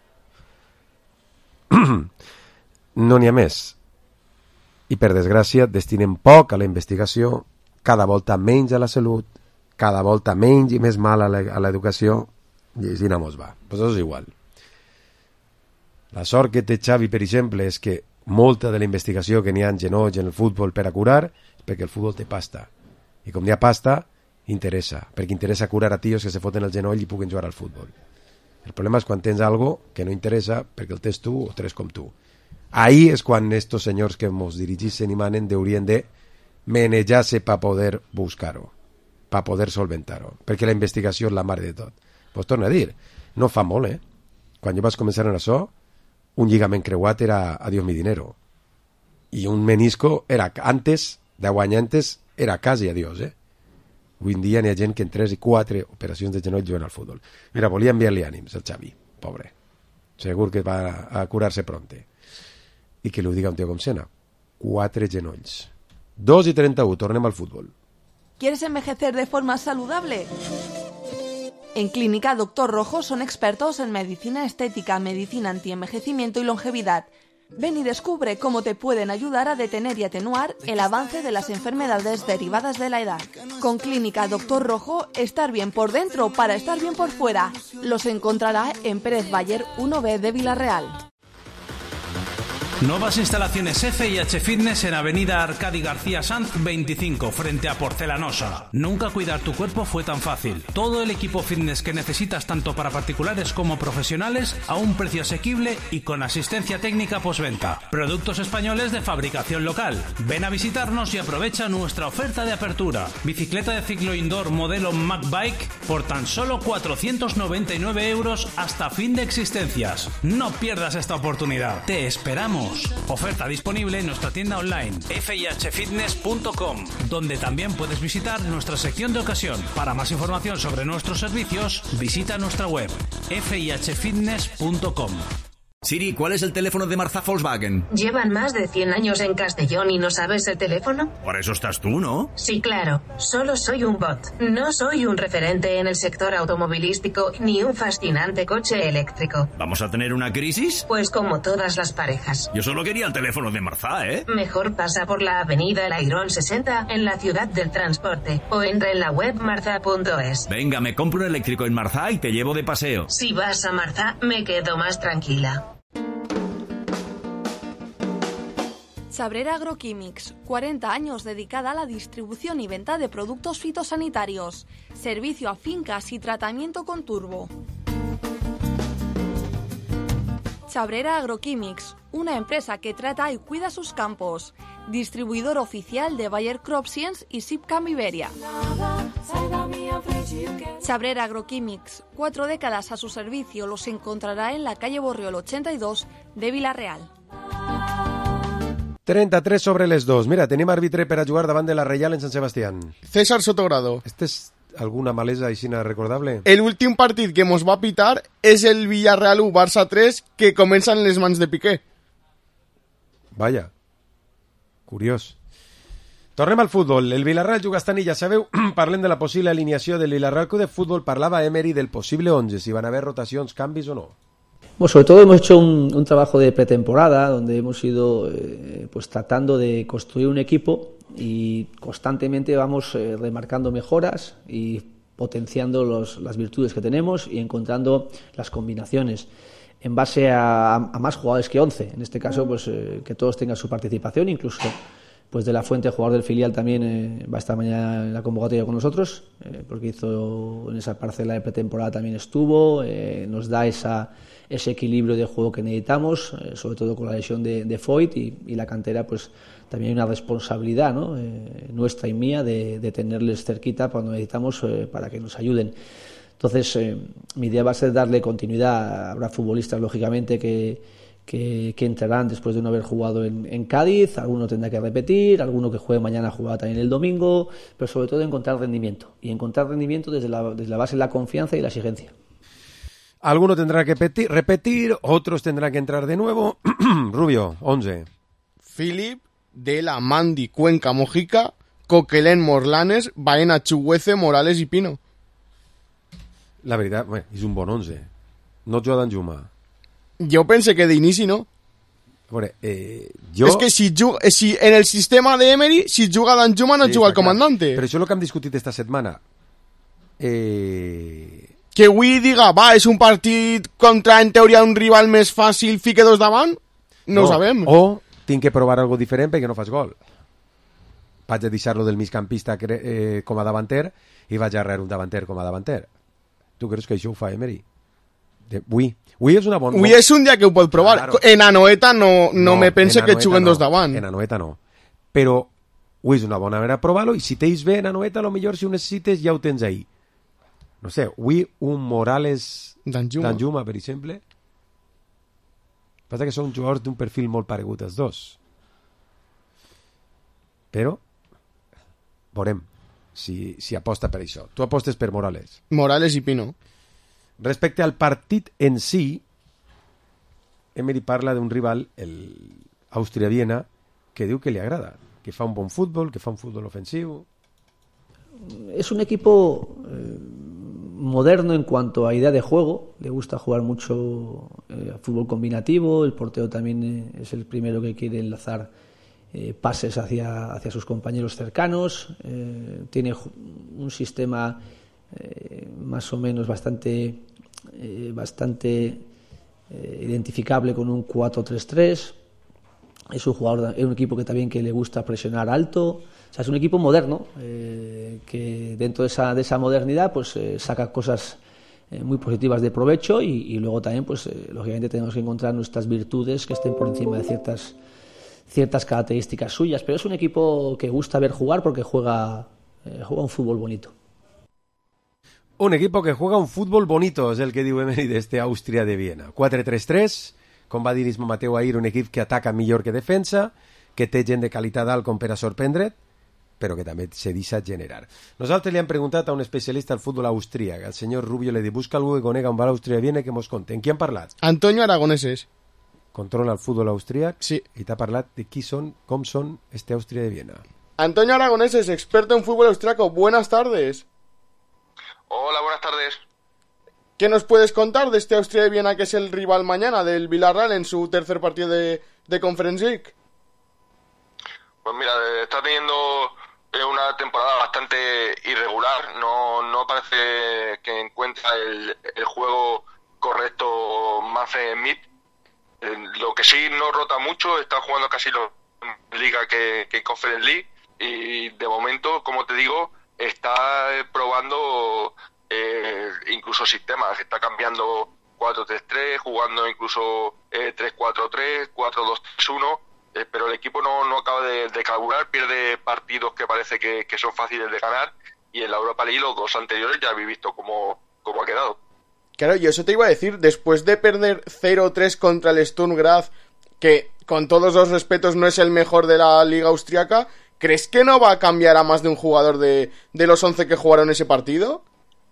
No n'hi ha més. I per desgràcia destinem poc a la investigació, cada volta menys a la salut, cada volta menys i més mal a l'educació, i així no mos va. Pues això és igual. La sort que té Xavi, per exemple, és que molta de la investigació que n'hi ha en genolls en el futbol per a curar és perquè el futbol té pasta. I com n'hi ha pasta, interessa, perquè interessa curar a tios que se foten el genoll i puguen jugar al futbol. El problema és quan tens algo que no interessa perquè el tens tu o tres com tu. Ahí és quan estos senyors que ens dirigissin i manen haurien de manejar-se per poder buscar-ho, per poder solventar-ho, perquè la investigació és la mare de tot. Pues torno a dir, no fa molt, eh? Quan jo vaig començar en això, un lligament creuat era adiós mi dinero. I un menisco era antes, deu anys antes, era quasi adiós, eh? Avui en dia n'hi ha gent que en tres i quatre operacions de genoll juguen al futbol. Mira, volia enviar-li ànims al Xavi, pobre. Segur que va a curar-se pronte. I que li diga un tio com Sena. Quatre genolls. Dos i trenta-u, tornem al futbol. ¿Quieres envejecer de forma saludable? En Clínica Doctor Rojo son expertos en medicina estética, medicina antienvejecimiento y longevidad. Ven y descubre cómo te pueden ayudar a detener y atenuar el avance de las enfermedades derivadas de la edad. Con Clínica Doctor Rojo, estar bien por dentro para estar bien por fuera. Los encontrará en Pérez Bayer uno B de Villarreal. Nuevas instalaciones F y H Fitness en Avenida Arcadi García Sanz veinticinco, frente a Porcelanosa. Nunca cuidar tu cuerpo fue tan fácil. Todo el equipo fitness que necesitas tanto para particulares como profesionales a un precio asequible y con asistencia técnica postventa. Productos españoles de fabricación local. Ven a visitarnos y aprovecha nuestra oferta de apertura. Bicicleta de ciclo indoor modelo Mac Bike por tan solo cuatrocientos noventa y nueve euros hasta fin de existencias. No pierdas esta oportunidad. Te esperamos. Oferta disponible en nuestra tienda online f i h fitness punto com, donde también puedes visitar nuestra sección de ocasión. Para más información sobre nuestros servicios, visita nuestra web f i h fitness punto com. Siri, ¿cuál es el teléfono de Marza Volkswagen? ¿Llevan más de cien años en Castellón y no sabes el teléfono? Para eso estás tú, ¿no? Sí, claro. Solo soy un bot. No soy un referente en el sector automovilístico ni un fascinante coche eléctrico. ¿Vamos a tener una crisis? Pues como todas las parejas. Yo solo quería el teléfono de Marza, ¿eh? Mejor pasa por la avenida El Airón sesenta en la ciudad del transporte o entra en la web marza punto es. Venga, me compro un eléctrico en Marza y te llevo de paseo. Si vas a Marza, me quedo más tranquila. Chabrera Agroquímics, cuarenta años dedicada a la distribución y venta de productos fitosanitarios, servicio a fincas y tratamiento con turbo. Chabrera Agroquímics, una empresa que trata y cuida sus campos, distribuidor oficial de Bayer CropScience y Sipcam Iberia. Chabrera Agroquímics, cuatro décadas a su servicio, los encontrará en la calle Borriol ochenta y dos de Villarreal. trenta-tres sobre les dos. Mira, tenim àrbitre per a jugar davant de la Reial en Sant Sebastián. César Sotogrado. Este és alguna malesa aixina recordable? El últim partit que mos va pitar és el Villarreal u Barça tres, que comença en les mans de Piqué. Vaja, curiós. Tornem al futbol. El Villarreal juga esta nit, ja sabeu, parlem de la possible alineació del Villarreal Club de Futbol. Parlava Emery del possible once, si van a haver rotacions, canvis o no. Bueno, sobre todo hemos hecho un, un trabajo de pretemporada donde hemos ido eh, pues tratando de construir un equipo y constantemente vamos eh, remarcando mejoras y potenciando los, las virtudes que tenemos y encontrando las combinaciones en base a, a más jugadores que once. En este caso, pues eh, que todos tengan su participación, incluso pues de la Fuente, jugador del filial, también eh, va esta mañana en la convocatoria con nosotros, eh, porque hizo en esa parcela de pretemporada, también estuvo, eh, nos da esa ese equilibrio de juego que necesitamos, eh, sobre todo con la lesión de, de Foyt y, y la cantera, pues también hay una responsabilidad, ¿no? eh, nuestra y mía de, de tenerles cerquita cuando necesitamos eh, para que nos ayuden. Entonces, eh, mi idea va a ser darle continuidad. Habrá futbolistas, lógicamente, que, que, que entrarán después de no haber jugado en, en Cádiz, alguno tendrá que repetir, alguno que juegue mañana jugará también el domingo, pero sobre todo encontrar rendimiento, y encontrar rendimiento desde la, desde la base de la confianza y la exigencia. Alguno tendrá que peti- repetir, otros tendrán que entrar de nuevo. Rubio, once. Philip, De La, Mandi, Cuenca, Mojica, Coquelén, Morlanes, Baena, Chuguece, Morales i Pino. La veritat, bé, és un bon onze. No juga Danjuma. Jo pense que d'inici no. A veure, eh, jo... És que si, juga, si en el sistema de Emery, si juga Danjuma no sí, juga el comandante. Però això és el que hem discutit esta setmana. Eh... Que avui diga, va, és un partit contra, en teoria, un rival més fàcil, fique dos davant? No, no ho sabem. O tinc que provar algo diferent perquè no fas gol. Vaig a deixar-lo del migcampista eh, com a davanter i vaig a arreglar un davanter com a davanter. Tu creus que això ho fa Emery? Avui. Avui és una bona... Avui és un dia que ho pot provar. Claro. En Anoeta no, no, no me pense que juguen no. dos davant. En Anoeta no. Però avui és una bona manera de provar-lo i si tens bé en Anoeta, a lo millor si ho necessites ja ho tens ahí. No sé, avui un Morales Danjuma, Danjuma per exemple, passa que són jugadors d'un perfil molt paregut els dos. Però veurem si, si aposta per això. Tu apostes per Morales. Morales i Pino. Respecte al partit en si, Emery parla d'un rival, el Àustria-Viena, que diu que li agrada, que fa un bon futbol, que fa un futbol ofensiu. Es un equipo... Eh... moderno en cuanto a idea de juego, le gusta jugar mucho eh, fútbol combinativo, el portero también eh, es el primero que quiere enlazar eh, pases hacia, hacia sus compañeros cercanos, eh, tiene un sistema eh, más o menos bastante, eh, bastante eh, identificable con un cuatro tres tres. Es un jugador, es un equipo que también que le gusta presionar alto. O sea, es un equipo moderno eh, que dentro de esa, de esa modernidad pues eh, saca cosas eh, muy positivas de provecho y, y luego también pues eh, lógicamente tenemos que encontrar nuestras virtudes que estén por encima de ciertas ciertas características suyas, pero es un equipo que gusta ver jugar porque juega eh, juega un fútbol bonito. Un equipo que juega un fútbol bonito, és el que diu Emery d'este Àustria de Viena. quatre tres tres, com va dir Ismo Mateu ahir, un equip que ataca millor que defensa, que té gent de qualitat alt com per a sorprendre't, però que també se deixa generar. Nosaltres li hem preguntat a un especialista al futbol austríac, al senyor Rubio, le diu, busca algú que conega un val Àustria de Viena que mos conte. En qui han parlat? Antonio Aragoneses. Controla el futbol austríac? Sí. I t'ha parlat de qui són, com són este Àustria de Viena. Antonio Aragoneses, experto en fútbol austriaco. Buenas tardes. Hola, buenas tardes. ¿Qué nos puedes contar de este Austria de Viena que es el rival mañana del Villarreal en su tercer partido de, de Conference League? Pues mira, está teniendo una temporada bastante irregular, no, no parece que encuentra el, el juego correcto Manfred Schmidt. Eh, lo que sí no rota mucho, está jugando casi lo en Liga que, que Conference League y de momento, como te digo, está probando eh, incluso sistemas, está cambiando cuatro tres tres, jugando incluso eh, tres cuatro tres, cuatro dos tres uno, eh, pero el equipo no, no acaba de, de carburar, pierde partidos que parece que, que son fáciles de ganar y en la Europa League los dos anteriores ya habéis visto cómo, cómo ha quedado. Claro, yo eso te iba a decir, después de perder cero tres contra el Sturm Graz, que con todos los respetos no es el mejor de la liga austriaca, ¿crees que no va a cambiar a más de un jugador de, de los once que jugaron ese partido?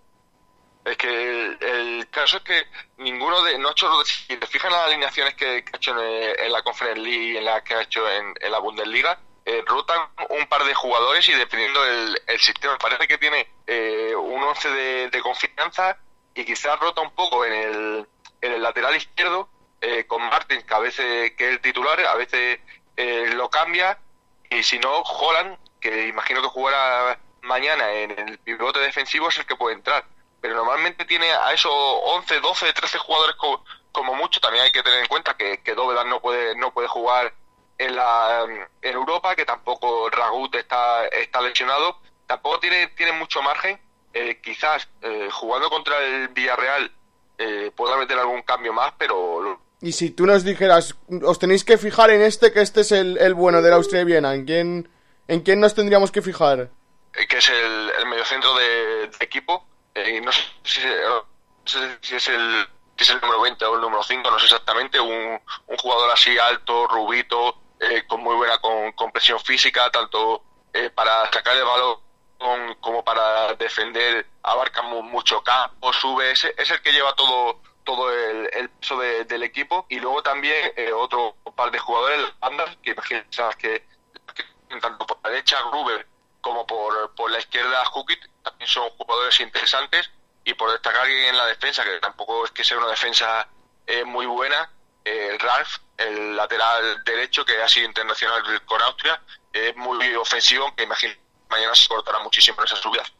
Es que el, el caso es que ninguno de... no ha hecho, si te fijas en las alineaciones que, que ha hecho en, en la Conference League y en las que ha hecho en, en la Bundesliga, eh, rotan un par de jugadores y dependiendo el, el sistema, parece que tiene eh, un once de, de confianza y quizás rota un poco en el, en el lateral izquierdo eh, con Martins, que a veces que es el titular, a veces eh, lo cambia, y si no, Holland, que imagino que jugará mañana en el pivote defensivo, es el que puede entrar. Pero normalmente tiene a esos once, doce, trece jugadores como, como mucho. También hay que tener en cuenta que, que Dovedan no puede no puede jugar en la en Europa, que tampoco Ragut está está lesionado. Tampoco tiene tiene mucho margen. Eh, quizás eh, jugando contra el Villarreal eh, pueda meter algún cambio más, pero... Y si tú nos dijeras, os tenéis que fijar en este, que este es el, el bueno del Austria de Viena, ¿en quién, en quién nos tendríamos que fijar? Eh, que es el, el mediocentro de, de equipo. Eh, no sé si, no sé si es el si es el número veinte o el número cinco, no sé exactamente, un, un jugador así alto, rubito, eh, con muy buena con, compresión física, tanto eh, para sacar el balón como para defender, abarca mu, mucho campo, sube, es, es el que lleva todo todo el, el peso de, del equipo. Y luego también eh, otro par de jugadores, las bandas, que imaginas que, que tanto por la derecha Gruber como por, por la izquierda Hukit, también son jugadores interesantes. Y por destacar en la defensa, que tampoco es que sea una defensa eh, muy buena, eh, Ralf, el lateral derecho, que ha sido internacional con Austria, es eh, muy ofensivo, que imagino mañana se cortará muchísimo en esas subidas.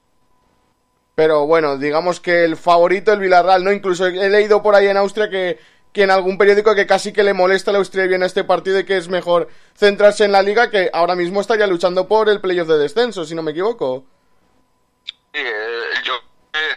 Pero bueno, digamos que el favorito, el Villarreal, ¿no? Incluso he leído por ahí en Austria que, que en algún periódico que casi que le molesta a la Austria bien este partido y que es mejor centrarse en la liga, que ahora mismo estaría luchando por el playoff de descenso, si no me equivoco. Sí, eh, yo eh,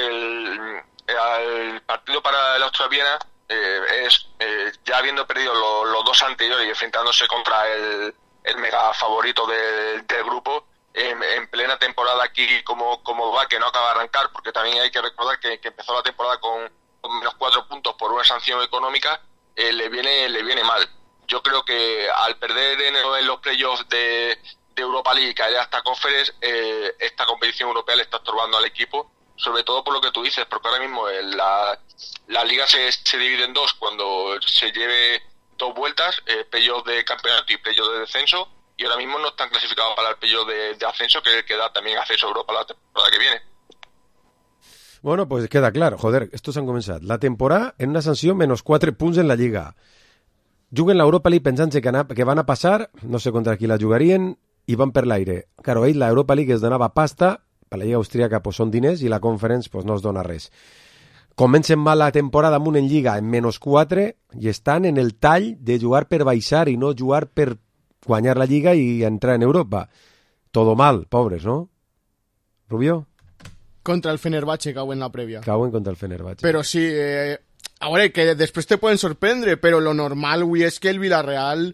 el, el partido para el Austria Viena eh, es eh, ya habiendo perdido lo, los dos anteriores y enfrentándose contra el, el mega favorito de, del grupo, En, en plena temporada aquí como, como va, que no acaba de arrancar, porque también hay que recordar que, que empezó la temporada con, con menos cuatro puntos por una sanción económica, eh, le viene le viene mal. Yo creo que al perder en, en los playoffs de, de Europa League, caer hasta Conference, eh, esta competición europea le está estorbando al equipo, sobre todo por lo que tú dices, porque ahora mismo la, la liga se, se divide en dos, cuando se lleve dos vueltas, eh, playoffs de campeonato y playoffs de descenso, y ahora mismo no están clasificados para el playoff de, de ascenso, que, que da también acceso a Europa la temporada que viene. Bueno, pues queda claro. Joder, estos han començat la temporada en una sanció menos quatre punts en la Lliga. Juguen l'Europa League pensant-se que, ana, que van a passar, no sé contra qui la jugarien, i van per l'aire. Claro, ell, l'Europa League es donava pasta, per la Lliga Austríaca pues, són diners, i la Conference pues, no es dona res. Comencen mal la temporada amunt en Lliga en menys quatre i estan en el tall de jugar per baixar i no jugar per guanyar la Lliga i entrar en Europa. Todo mal, pobres, ¿no? Rubio? Contra el Fenerbahce cauen la prèvia. Cauen contra el Fenerbahce. Però sí, eh, a veure, que després te poden sorprendre, però lo normal avui és que el Villarreal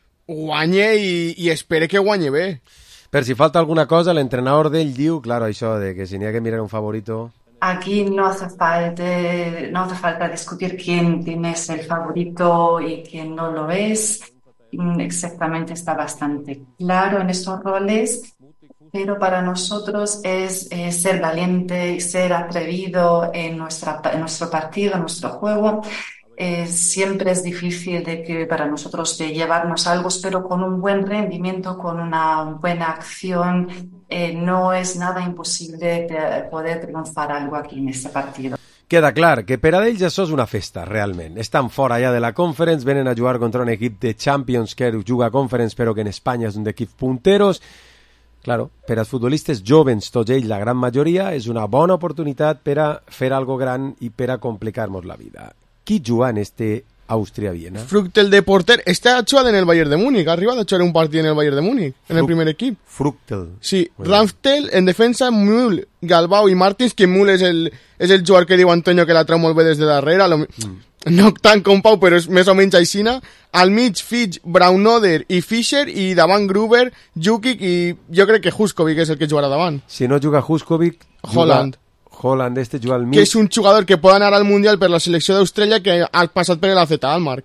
guanye i, i espere que guanye bé. Per si falta alguna cosa, l'entrenador d'ell diu, claro, això de que si n'hi ha que mirar un favorito... Aquí no hace falta, no hace falta discutir quién tienes el favorito y quién no lo es. Exactamente, está bastante claro en estos roles, pero para nosotros es eh, ser valiente y ser atrevido en, nuestra, en nuestro partido, en nuestro juego. Eh, siempre es difícil de que para nosotros de llevarnos algo, pero con un buen rendimiento, con una buena acción, eh, no es nada imposible de poder triunfar algo aquí en este partido. Queda clar que per a ells això és una festa, realment. Estan fora ja de la Conference, venen a jugar contra un equip de Champions que juga a Conference, però que en Espanya és un d'equips punteros. Claro, per als futbolistes jovens, tots ells, la gran majoria, és una bona oportunitat per a fer algo gran i per a complicar-nos la vida. Qui juga en este Austria-Viena? Fruchtel de porter. Este ha jugado en el Bayern de Múnich. Ha arribat a jugar un partido en el Bayern de Múnich, en el primer equip. Fruchtel. Sí, bueno. Ramstel en defensa, Mühl, Galbao i Martins, que Mühl és el, és el jugador que diu Antonio que la trau molt bé des de darrere. Lo, mm. No tant com Pau, però és més o menys aixina. Al mig, Fitch, Braunoder i Fischer, i davant Gruber, Jukic i jo crec que Huskovic és el que jugarà davant. Si no juga Huskovic, Holland. Juga... Holland, este juga al mig. Que és un jugador que pot anar al Mundial per la selecció d'Austràlia que ha passat per l'A Z Almark.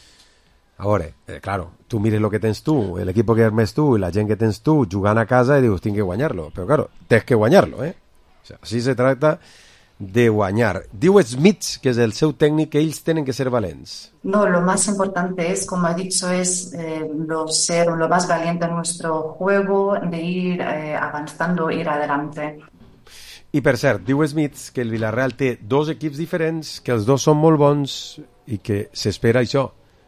A veure, eh, claro, tu mires lo que tens tu, el equipo que armes tu i la gent que tens tu jugant a casa i dius, tinc que guanyar-lo. Però claro, tens que guanyar-lo, eh? O sea, així se tracta de guanyar. Diu Smith, que és el seu tècnic, que ells tenen que ser valents. No, lo más importante es, como ha dicho, es eh, lo, ser lo más valiente en nuestro juego, de ir eh, avanzando, ir adelante. I per cert, diu Smith que el Villarreal té dos equips diferents, que els dos són molt bons i que s'espera això,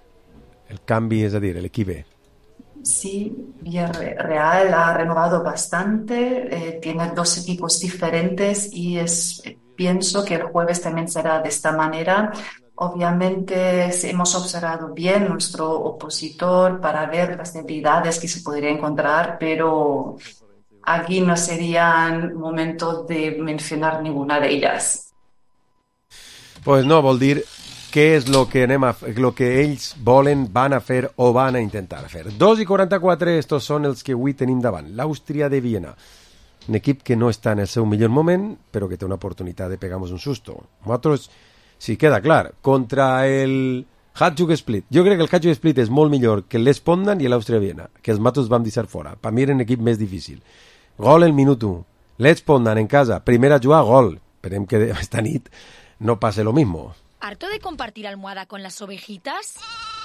el canvi, és a dir, l'equip B. Sí, Villarreal ha renovado bastante, eh, tiene dos equipos diferentes y es, pienso que el jueves también será de esta manera. Obviamente hemos observado bien nuestro opositor para ver las debilidades que se podría encontrar, pero aquí no serían momentos de mencionar ninguna de ellas. Pues no, vol dir què és lo que, anem a, lo que ells volen, van a fer o van a intentar fer. dos i quaranta-quatre, estos són els que avui tenim davant. L'Àustria de Viena, un equip que no està en el seu millor moment, però que té una oportunitat de pegar-nos un susto. Nosaltres, si queda clar, contra el Hajduk Split. Jo crec que el Hajduk Split és molt millor que l'Espondan i l'Àustria de Viena, que els matos vam deixar fora. Per mi era un equip més difícil. Gol el minut u. L'Espondan en casa, primera jugada, gol. Esperem que esta nit no pase lo mismo. ¿Harto de compartir almohada con las ovejitas?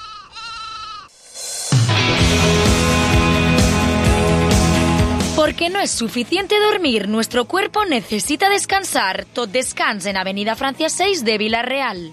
Porque no es suficiente dormir, nuestro cuerpo necesita descansar. Tot descans en Avenida Francia seis de Vila-real.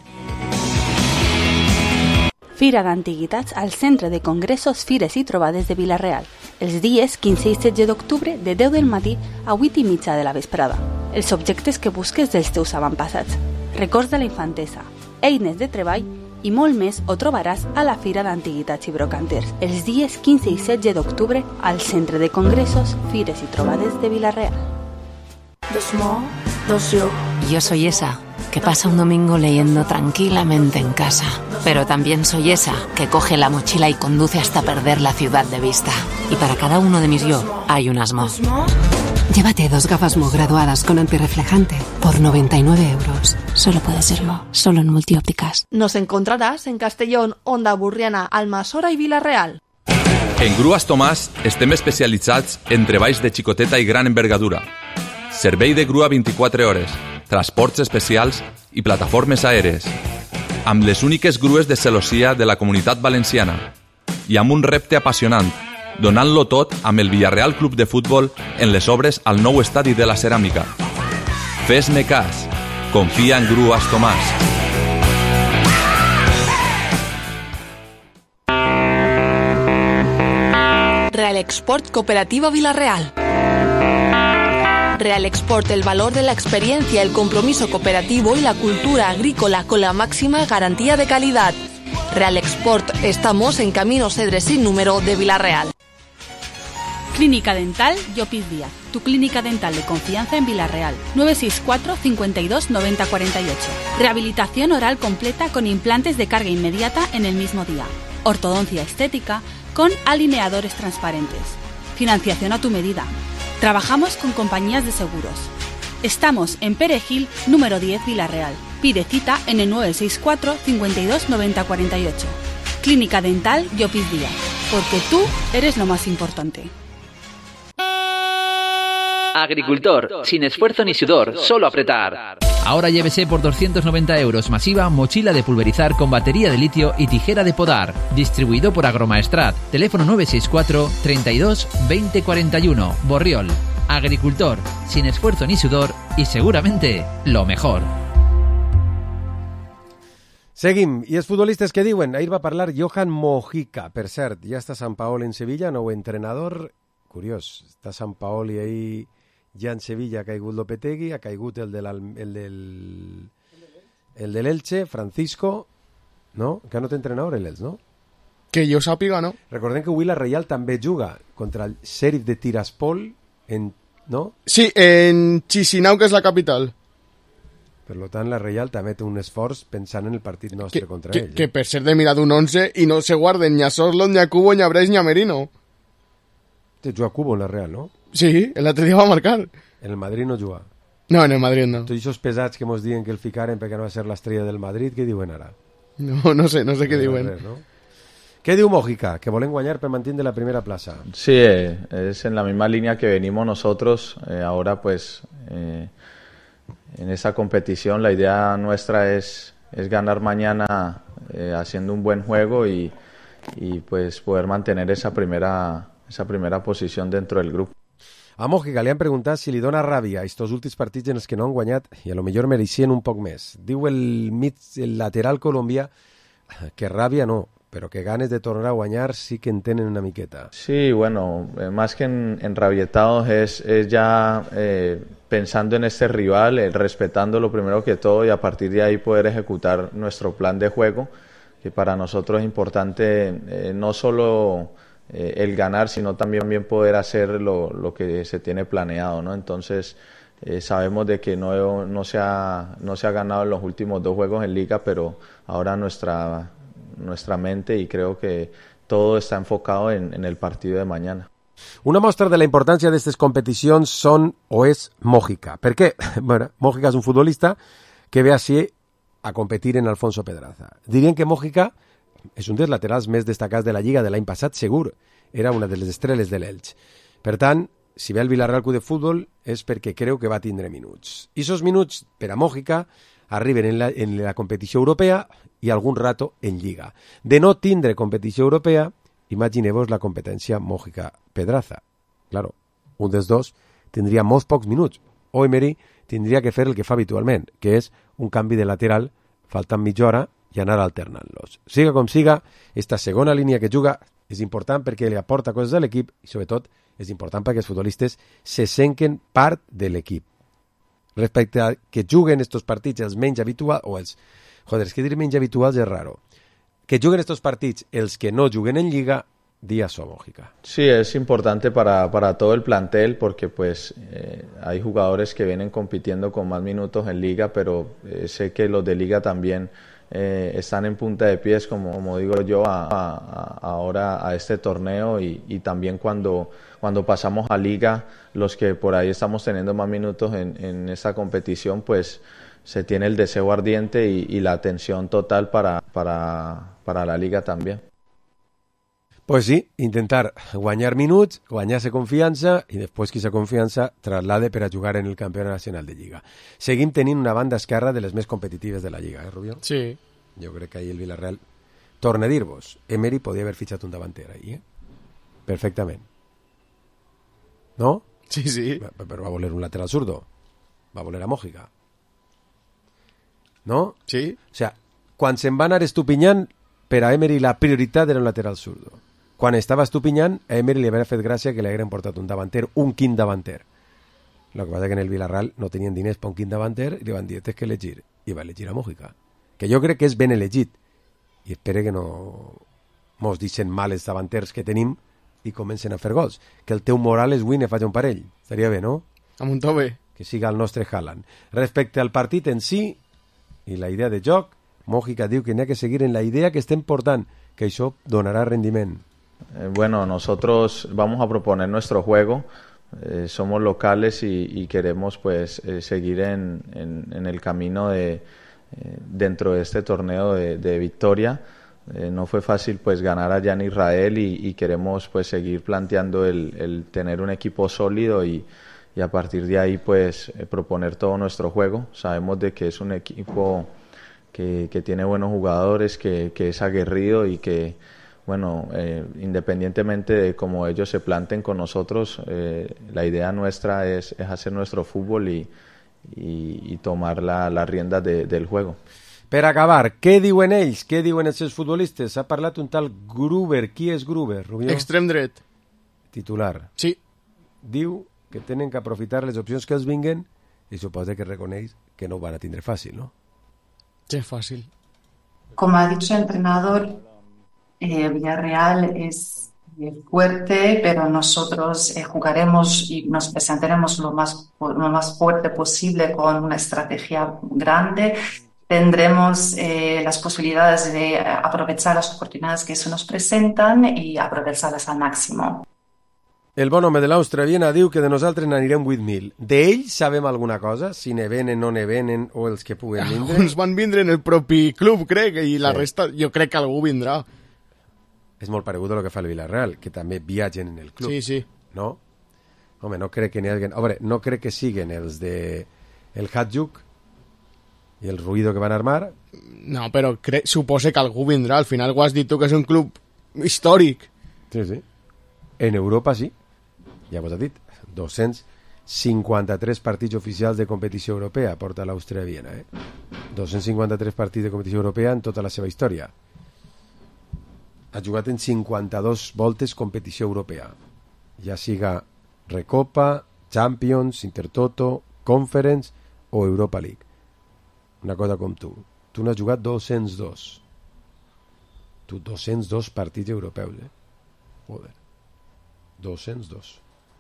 Fira d'Antiguitats al Centre de Congressos, Fires i Trobades de Vila-real, els dies quinze i setze d'octubre de deu del matí a vuit i mitja de la vesprada. Els objectes que busques dels teus avantpassats, records de la infantesa, eines de treball i molt més ho trobaràs a la Fira d'Antiguitats i Brocanters, els dies quinze i setze d'octubre al Centre de Congressos, Fires i Trobades de Vila-real. Dos mo, dos yo. Yo soy esa que pasa un domingo leyendo tranquilamente en casa. Pero también soy esa que coge la mochila y conduce hasta perder la ciudad de vista. Y para cada uno de mis yo hay unas mo. Llévate dos gafas Mo graduadas con antirreflejante por noventa y nueve euros. Solo puede ser Mo, solo en Multiópticas. Nos encontrarás en Castellón, Onda Burriana, Almassora i Vila-real. En Grues Tomàs estem especialitzats en treballs de xicoteta i gran envergadura. Servei de grua vint-i-quatre hores, transports especials i plataformes aèries, amb les úniques grues de celossia de la Comunitat Valenciana i amb un repte apassionant, donant-lo tot amb el Villarreal Club de Futbol en les obres al nou estadi de la Ceràmica. Fes-me cas, Confía en Grúas Tomás. Real Export Cooperativa Vilarreal. Real Export, el valor de la experiencia, el compromiso cooperativo y la cultura agrícola con la máxima garantía de calidad. Real Export, estamos en Camino Cedres sin número de Vilarreal. Clínica Dental Llopis Díaz, tu clínica dental de confianza en Vilarreal. nueve seis cuatro, cincuenta y dos, noventa, cuarenta y ocho. Rehabilitación oral completa con implantes de carga inmediata en el mismo día. Ortodoncia estética con alineadores transparentes. Financiación a tu medida. Trabajamos con compañías de seguros. Estamos en Perejil, número diez, Vilarreal. Pide cita en el nueve seis cuatro, cincuenta y dos, noventa, cuarenta y ocho. Clínica Dental Llopis Díaz, porque tú eres lo más importante. Agricultor, sin esfuerzo ni sudor, solo apretar. Ahora llévese por doscientos noventa euros masiva mochila de pulverizar con batería de litio y tijera de podar. Distribuido por Agromaestrat. Teléfono nueve seis cuatro, treinta y dos, veinte, cuarenta y uno. Borriol. Agricultor, sin esfuerzo ni sudor y seguramente lo mejor. Seguim, i els futbolistes que diuen, ahir va parlar Johan Mojica, per cert, ja està Sant Paoli en Sevilla, nou entrenador, curiós, està Sant Paoli ahir ja en Sevilla, ha caigut Lopetegui, ha caigut el, de el del el de l'Elche, Francisco, no? Que no té entrenador el Elche, no? Que jo sàpiga, no? Recordem que avui la Reial també juga contra el Sheriff de Tiraspol, en, no? Sí, en Chisinau, que és la capital. Per tant, la Reial també té un esforç pensant en el partit nostre que, contra que, ell. Que per ser de mirar d'un once i no se guarden ni a Soslot, ni a Cubo, ni a Brais, ni a Merino. Te juga Cubo en la Real, no? Sí, l'altre dia va marcar. En el Madrid no juga. No, en el Madrid no. Tots aquests pesats que mos diuen que el ficaren perquè no va ser l'estrella del Madrid, què diuen ara? No, no sé, no sé què no diuen. Res, no? Què diu Mojica? Que volen guanyar per mantenir la primera plaza. Sí, eh, es en la misma línea que venimos nosotros. Eh, ahora, pues, eh, en esa competición la idea nuestra es, es ganar mañana eh, haciendo un buen juego y, y pues poder mantener esa primera, esa primera posición dentro del grupo. A Mojica li han preguntat si li dona ràbia estos últims partits en els que no han guanyat i a lo millor mereixien un poc més. Diu el, mig, el lateral colombià que ràbia no, pero que ganes de tornar a guanyar sí que en tenen una miqueta. Sí, bueno, eh, más que en, enrabietados es, es ya eh, pensando en este rival, eh, respetándolo primero que todo y a partir de ahí poder ejecutar nuestro plan de juego, que para nosotros es importante eh, no solo eh, el ganar, sino también, también poder hacer lo, lo que se tiene planeado, ¿no? Entonces, eh, sabemos de que no, no, se ha, no se ha ganado en los últimos dos juegos en Liga, pero ahora nuestra... nuestra mente y creo que todo está enfocado en, en el partido de mañana. Una mostra de la importància d'aquestes competicions són o és Mojica. Per què? Bueno, Mojica és un futbolista que ve així a competir en Alfonso Pedraza. Dirien que Mojica és un dels laterals més destacats de la Lliga de l'any passat, segur. Era una de les estrelles de l'Elx. Per tant, si ve al Villarreal Club de Futbol és perquè creu que va tindre minuts. I aquests minuts, per a Mojica, arriben en la, en la competició europea i algun rato en Lliga. De no tindre competició europea, imagineu-vos la competència Mojica-Pedraza. Claro, un dels dos tindria molts pocs minuts. O Emery tindria que fer el que fa habitualment, que és un canvi de lateral faltant mitja hora i anar alternant-los. Siga com siga, esta segona línia que juga és important perquè li aporta coses a l'equip i, sobretot, és important perquè els futbolistes se senten part de l'equip. Respecte a que juguen estos partits els menys habituals, o els, joder, és que dir menys habituals és raro, que juguen estos partits els que no juguen en Lliga, día so Mojica. Sí, es importante para, para todo el plantel porque pues eh, hay jugadores que vienen compitiendo con más minutos en Liga, pero eh, sé que los de Liga también eh, están en punta de pies, como, como digo yo, a, a, a ahora a este torneo y, y también cuando... Cuando pasamos a Liga, los que por ahí estamos teniendo más minutos en, en esta competición, pues se tiene el deseo ardiente y, y la atención total para, para, para la Liga también. Pues sí, intentar guanyar minuts, guanyar-se confiança i després que aquesta confiança traslade per a jugar en el Campionat Nacional de Lliga. Seguim tenint una banda esquerra de les més competitives de la Lliga, eh, Rubio? Sí. Jo crec que ahir el Villarreal... Torna a dir-vos, Emery podia haver fitxat un davanter ahir, eh? Perfectament. ¿No? Sí, sí. Pero va a voler un lateral zurdo. Va a voler a Mojica. no? Sí. O sea, quan se'n va anar Estupiñán, per a Emery la prioritat era un lateral zurdo. Quan estava Estupiñán, a Emery li havia fet gràcia que li hagueren portat un davanter, un quint davanter. Lo que passa que en el Villarreal no tenien diners per un quint davanter i li van dir, tens que elegir. I va elegir a Mojica, que jo crec que és ben elegit. I espero que no mos deixen mal els davanters que tenim i comencen a fer gols. Que el teu Morales avui ne faci un parell. Estaria bé, no? Amb un tobe. Que siga el nostre Haaland. Respecte al partit en si i la idea de joc, Mojica diu que n'hi ha que seguir en la idea que estem portant, que això donarà rendiment. Eh, bueno, nosotros vamos a proponer nuestro juego. Eh, somos locales y, y queremos pues eh, seguir en, en, en el camino de eh, dentro de este torneo de, de victoria. Eh, no fue fácil pues ganar allá en Israel y, y queremos pues seguir planteando el, el tener un equipo sólido y, y a partir de ahí pues eh, proponer todo nuestro juego. Sabemos de que es un equipo que, que tiene buenos jugadores, que, que es aguerrido y que bueno, eh, independientemente de cómo ellos se planten con nosotros, eh, la idea nuestra es, es hacer nuestro fútbol y, y, y tomar la, la rienda de, del juego. Per acabar, què diuen ells? Què diuen els seus futbolistes? S'ha parlat un tal Gruber. Qui és Gruber, Rubió? Extrem dret. Titular. Sí. Diu que tenen que aprofitar les opcions que els vinguen i suposa que reconeix que no ho van a tindre fàcil, ¿no? Sí, fácil. Como ha dicho el entrenador, eh, Villarreal es eh, fuerte, pero nosotros eh, jugaremos y nos presentaremos lo más, lo más fuerte posible con una estrategia grande. Tendremos eh, las posibilidades de aprovechar las oportunidades que se nos presentan y aprovecharlas al máximo. El bon home de l'Àustria Viena diu que de nosaltres n'anirem vuit mil. D'ells sabem alguna cosa? Si ne venen, no ne venen, o els que puguen vindre? Alguns van vindre en el propi club, crec, i la sí. resta jo crec que algú vindrà. És molt paregut a lo que fa el Villarreal, que també viatgen en el club. Sí, sí. No? Home, no crec que n'hi hagi... Home, no crec que siguen els de el Hadjuk i el Ruido que van armar. No, però cre... supose que algú vindrà. Al final ho has dit tu, que és un club històric. Sí, sí. En Europa sí. Ja vos ha dit, dos-cents cinquanta-tres partits oficials de competició europea porta l'Àustria Viena, eh? dos-cents cinquanta-tres partits de competició europea en tota la seva història. Ha jugat en cinquanta-dos voltes competició europea, ja siga Recopa, Champions, Intertoto, Conference o Europa League. Una cosa com tu. Tu n'has jugat dos-cents dos. Tu dos-cents dos partits europeus, eh? Joder. dos-cents dos.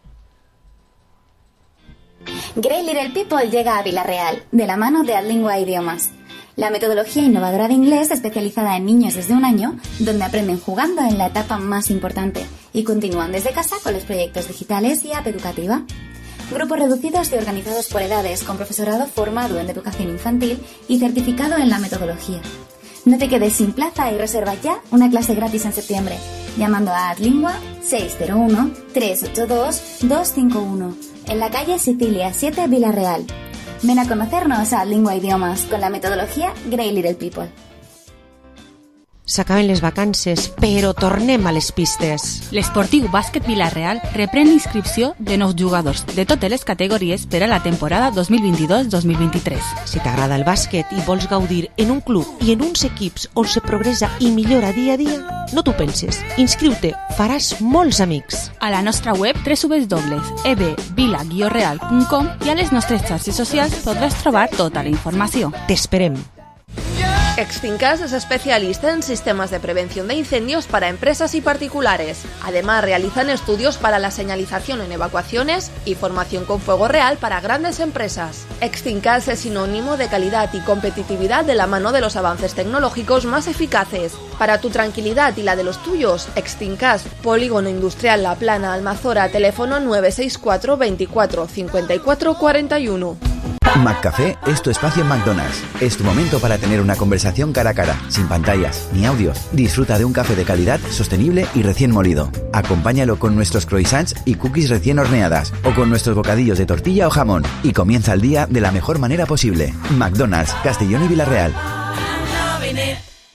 Great Little People llega a Villarreal, de la mano de Adlingua Idiomas, la metodología innovadora de inglés especializada en niños desde un año, donde aprenden jugando en la etapa más importante y continúan desde casa con los proyectos digitales y app educativa. Grupos reducidos y organizados por edades, con profesorado formado en educación infantil y certificado en la metodología. No te quedes sin plaza y reserva ya una clase gratis en septiembre, llamando a Adlingua seis cero uno, tres ocho dos, dos cinco uno, en la calle Sicilia siete, Villarreal. Ven a conocernos a Adlingua Idiomas con la metodología Great Little People. S'acaben les vacances, però tornem a les pistes. L'Esportiu Bàsquet Villarreal reprèn l'inscripció de nous jugadors de totes les categories per a la temporada dos mil vint-i-dos dos mil vint-i-tres. Si t'agrada el bàsquet i vols gaudir en un club i en uns equips on se progressa i millora dia a dia, no t'ho penses. Inscriu-te, faràs molts amics. A la nostra web w w w punt e b vila guió real punt com i a les nostres xarxes socials podràs trobar tota la informació. T'esperem. Extincas es especialista en sistemas de prevención de incendios para empresas y particulares. Además, realizan estudios para la señalización en evacuaciones y formación con fuego real para grandes empresas. Extincas es sinónimo de calidad y competitividad de la mano de los avances tecnológicos más eficaces. Para tu tranquilidad y la de los tuyos, Extincas, Polígono Industrial La Plana, Almazora, teléfono nueve seis cuatro, veinticuatro, cincuenta y cuatro, cuarenta y uno. McCafé es tu espacio en McDonald's. Es tu momento para tener una conversación cara a cara, sin pantallas ni audios. Disfruta de un café de calidad, sostenible y recién molido. Acompáñalo con nuestros croissants y cookies recién horneadas o con nuestros bocadillos de tortilla o jamón y comienza el día de la mejor manera posible. McDonald's, Castellón y Villarreal.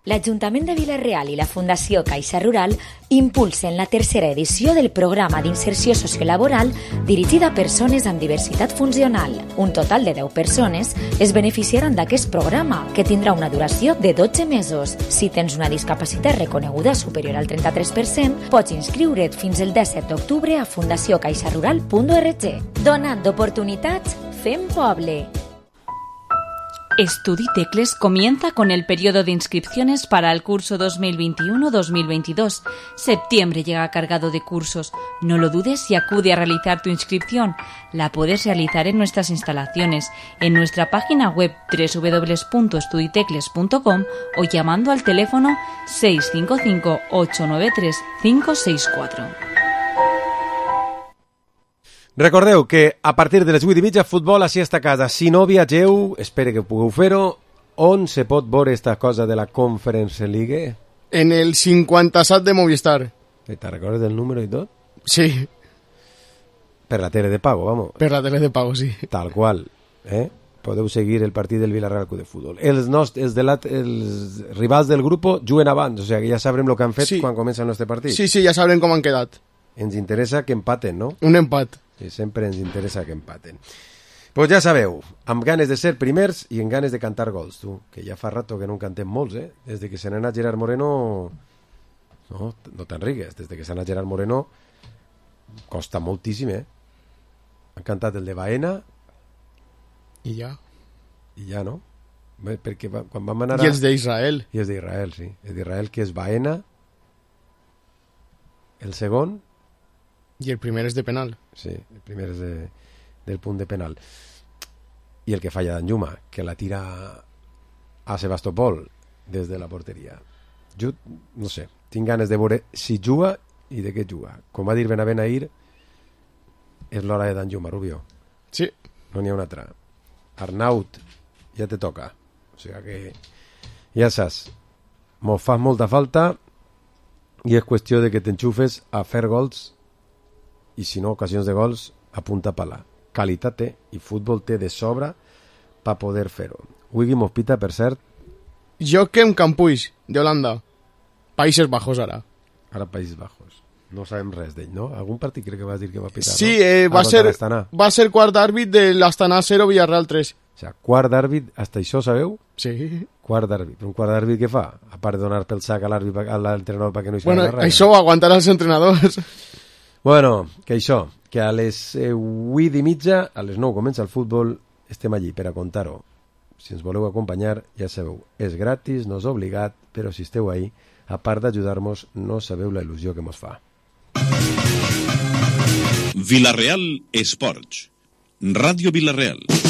L'Ajuntament de Vila-real i la Fundació Caixa Rural impulsen la tercera edició del programa d'inserció sociolaboral dirigida a persones amb diversitat funcional. Un total de deu persones es beneficiaran d'aquest programa, que tindrà una duració de dotze mesos. Si tens una discapacitat reconeguda superior al trenta-tres per cent, pots inscriure't fins el disset d'octubre a fundació caixa rural punt org. Donant d'oportunitats, fem poble. Estudi Tecles comienza con el periodo de inscripciones para el curso dos mil veintiuno dos mil veintidós. Septiembre llega cargado de cursos. No lo dudes y acude a realizar tu inscripción. La puedes realizar en nuestras instalaciones, en nuestra página web doble u doble u doble u punto estuditecles punto com o llamando al teléfono seis cinco cinco ocho nueve tres cinco seis cuatro. Recordeu que a partir de les vuit i mitja futbol així està a casa. Si no viatgeu, espero que pugueu fer-ho. On se pot veure esta cosa de la Conference League? En el cinquanta-set de Movistar. ¿Te recordes del número i tot? Sí. Per la tele de pago, vamos. Per la tele de pago, sí. Tal qual. Eh? Podeu seguir el partit del Villarreal Club de Futbol. Els, nostres, els, de la, els rivals del grup juguen abans, o sigui que ja sabrem el que han fet sí. quan comença el nostre partit. Sí, sí, ja sabrem com han quedat. Ens interessa que empaten, no? Un empat. Sí, sempre ens interessa que empaten. Pues ja sabeu, amb ganes de ser primers i amb ganes de cantar gols, tu, que ja fa rato que no en cantem molts, eh? Des de que se n'ha anat Gerard Moreno... No, no te'n rigues, des de que se n'ha anat Gerard Moreno costa moltíssim, eh? Han cantat el de Baena... I ja. I ja, no? Bé, perquè va, quan vam anar a... I els d'Israel. I els d'Israel, sí. Els d'Israel, que és Baena... El segon... I el primer és de penal. Sí, el primer és de, del punt de penal. I el que falla d'Anjuma, que la tira a Sebastopol des de la porteria. Jo, no sé, tinc ganes de veure si juga i de què juga. Com va dir Benavent ahir, és l'hora de d'Anjuma, Rubio. Sí. No n'hi ha una altra. Arnaut, ja te toca. O sigui que ja saps, mos fa molta falta i és qüestió de que t'enxufes a fer gols i si no, ocasions de gols a punta pala. Qualitat té i futbol té de sobra per poder fer-ho. Wiggy Mospita, per cert. Joaquim Campuix, d'Holanda. Països Bajos, ara. Ara Països Bajos. No sabem res d'ell, no? Algun partit crec que vas dir que va pitar, sí, no? eh, va, ser, va ser quart d'àrbit de l'Astana zero Villarreal tres. O sigui, quart d'àrbit, hasta això sabeu? Sí. Quart d'àrbit. Un quart d'àrbit què fa? A part de donar pel sac a l'àrbit, a l'entrenador perquè no hi bueno, la res. Això ho aguantar els entrenadors. Bueno, que això, que a les vuit i mitja, a les nou comença el futbol, estem allí per a contar-ho. Si ens voleu acompanyar, ja sabeu, és gratis, no és obligat, però si esteu ahí, a part d'ajudar-nos, no sabeu la il·lusió que mos fa. Villarreal Esports. Ràdio Villarreal.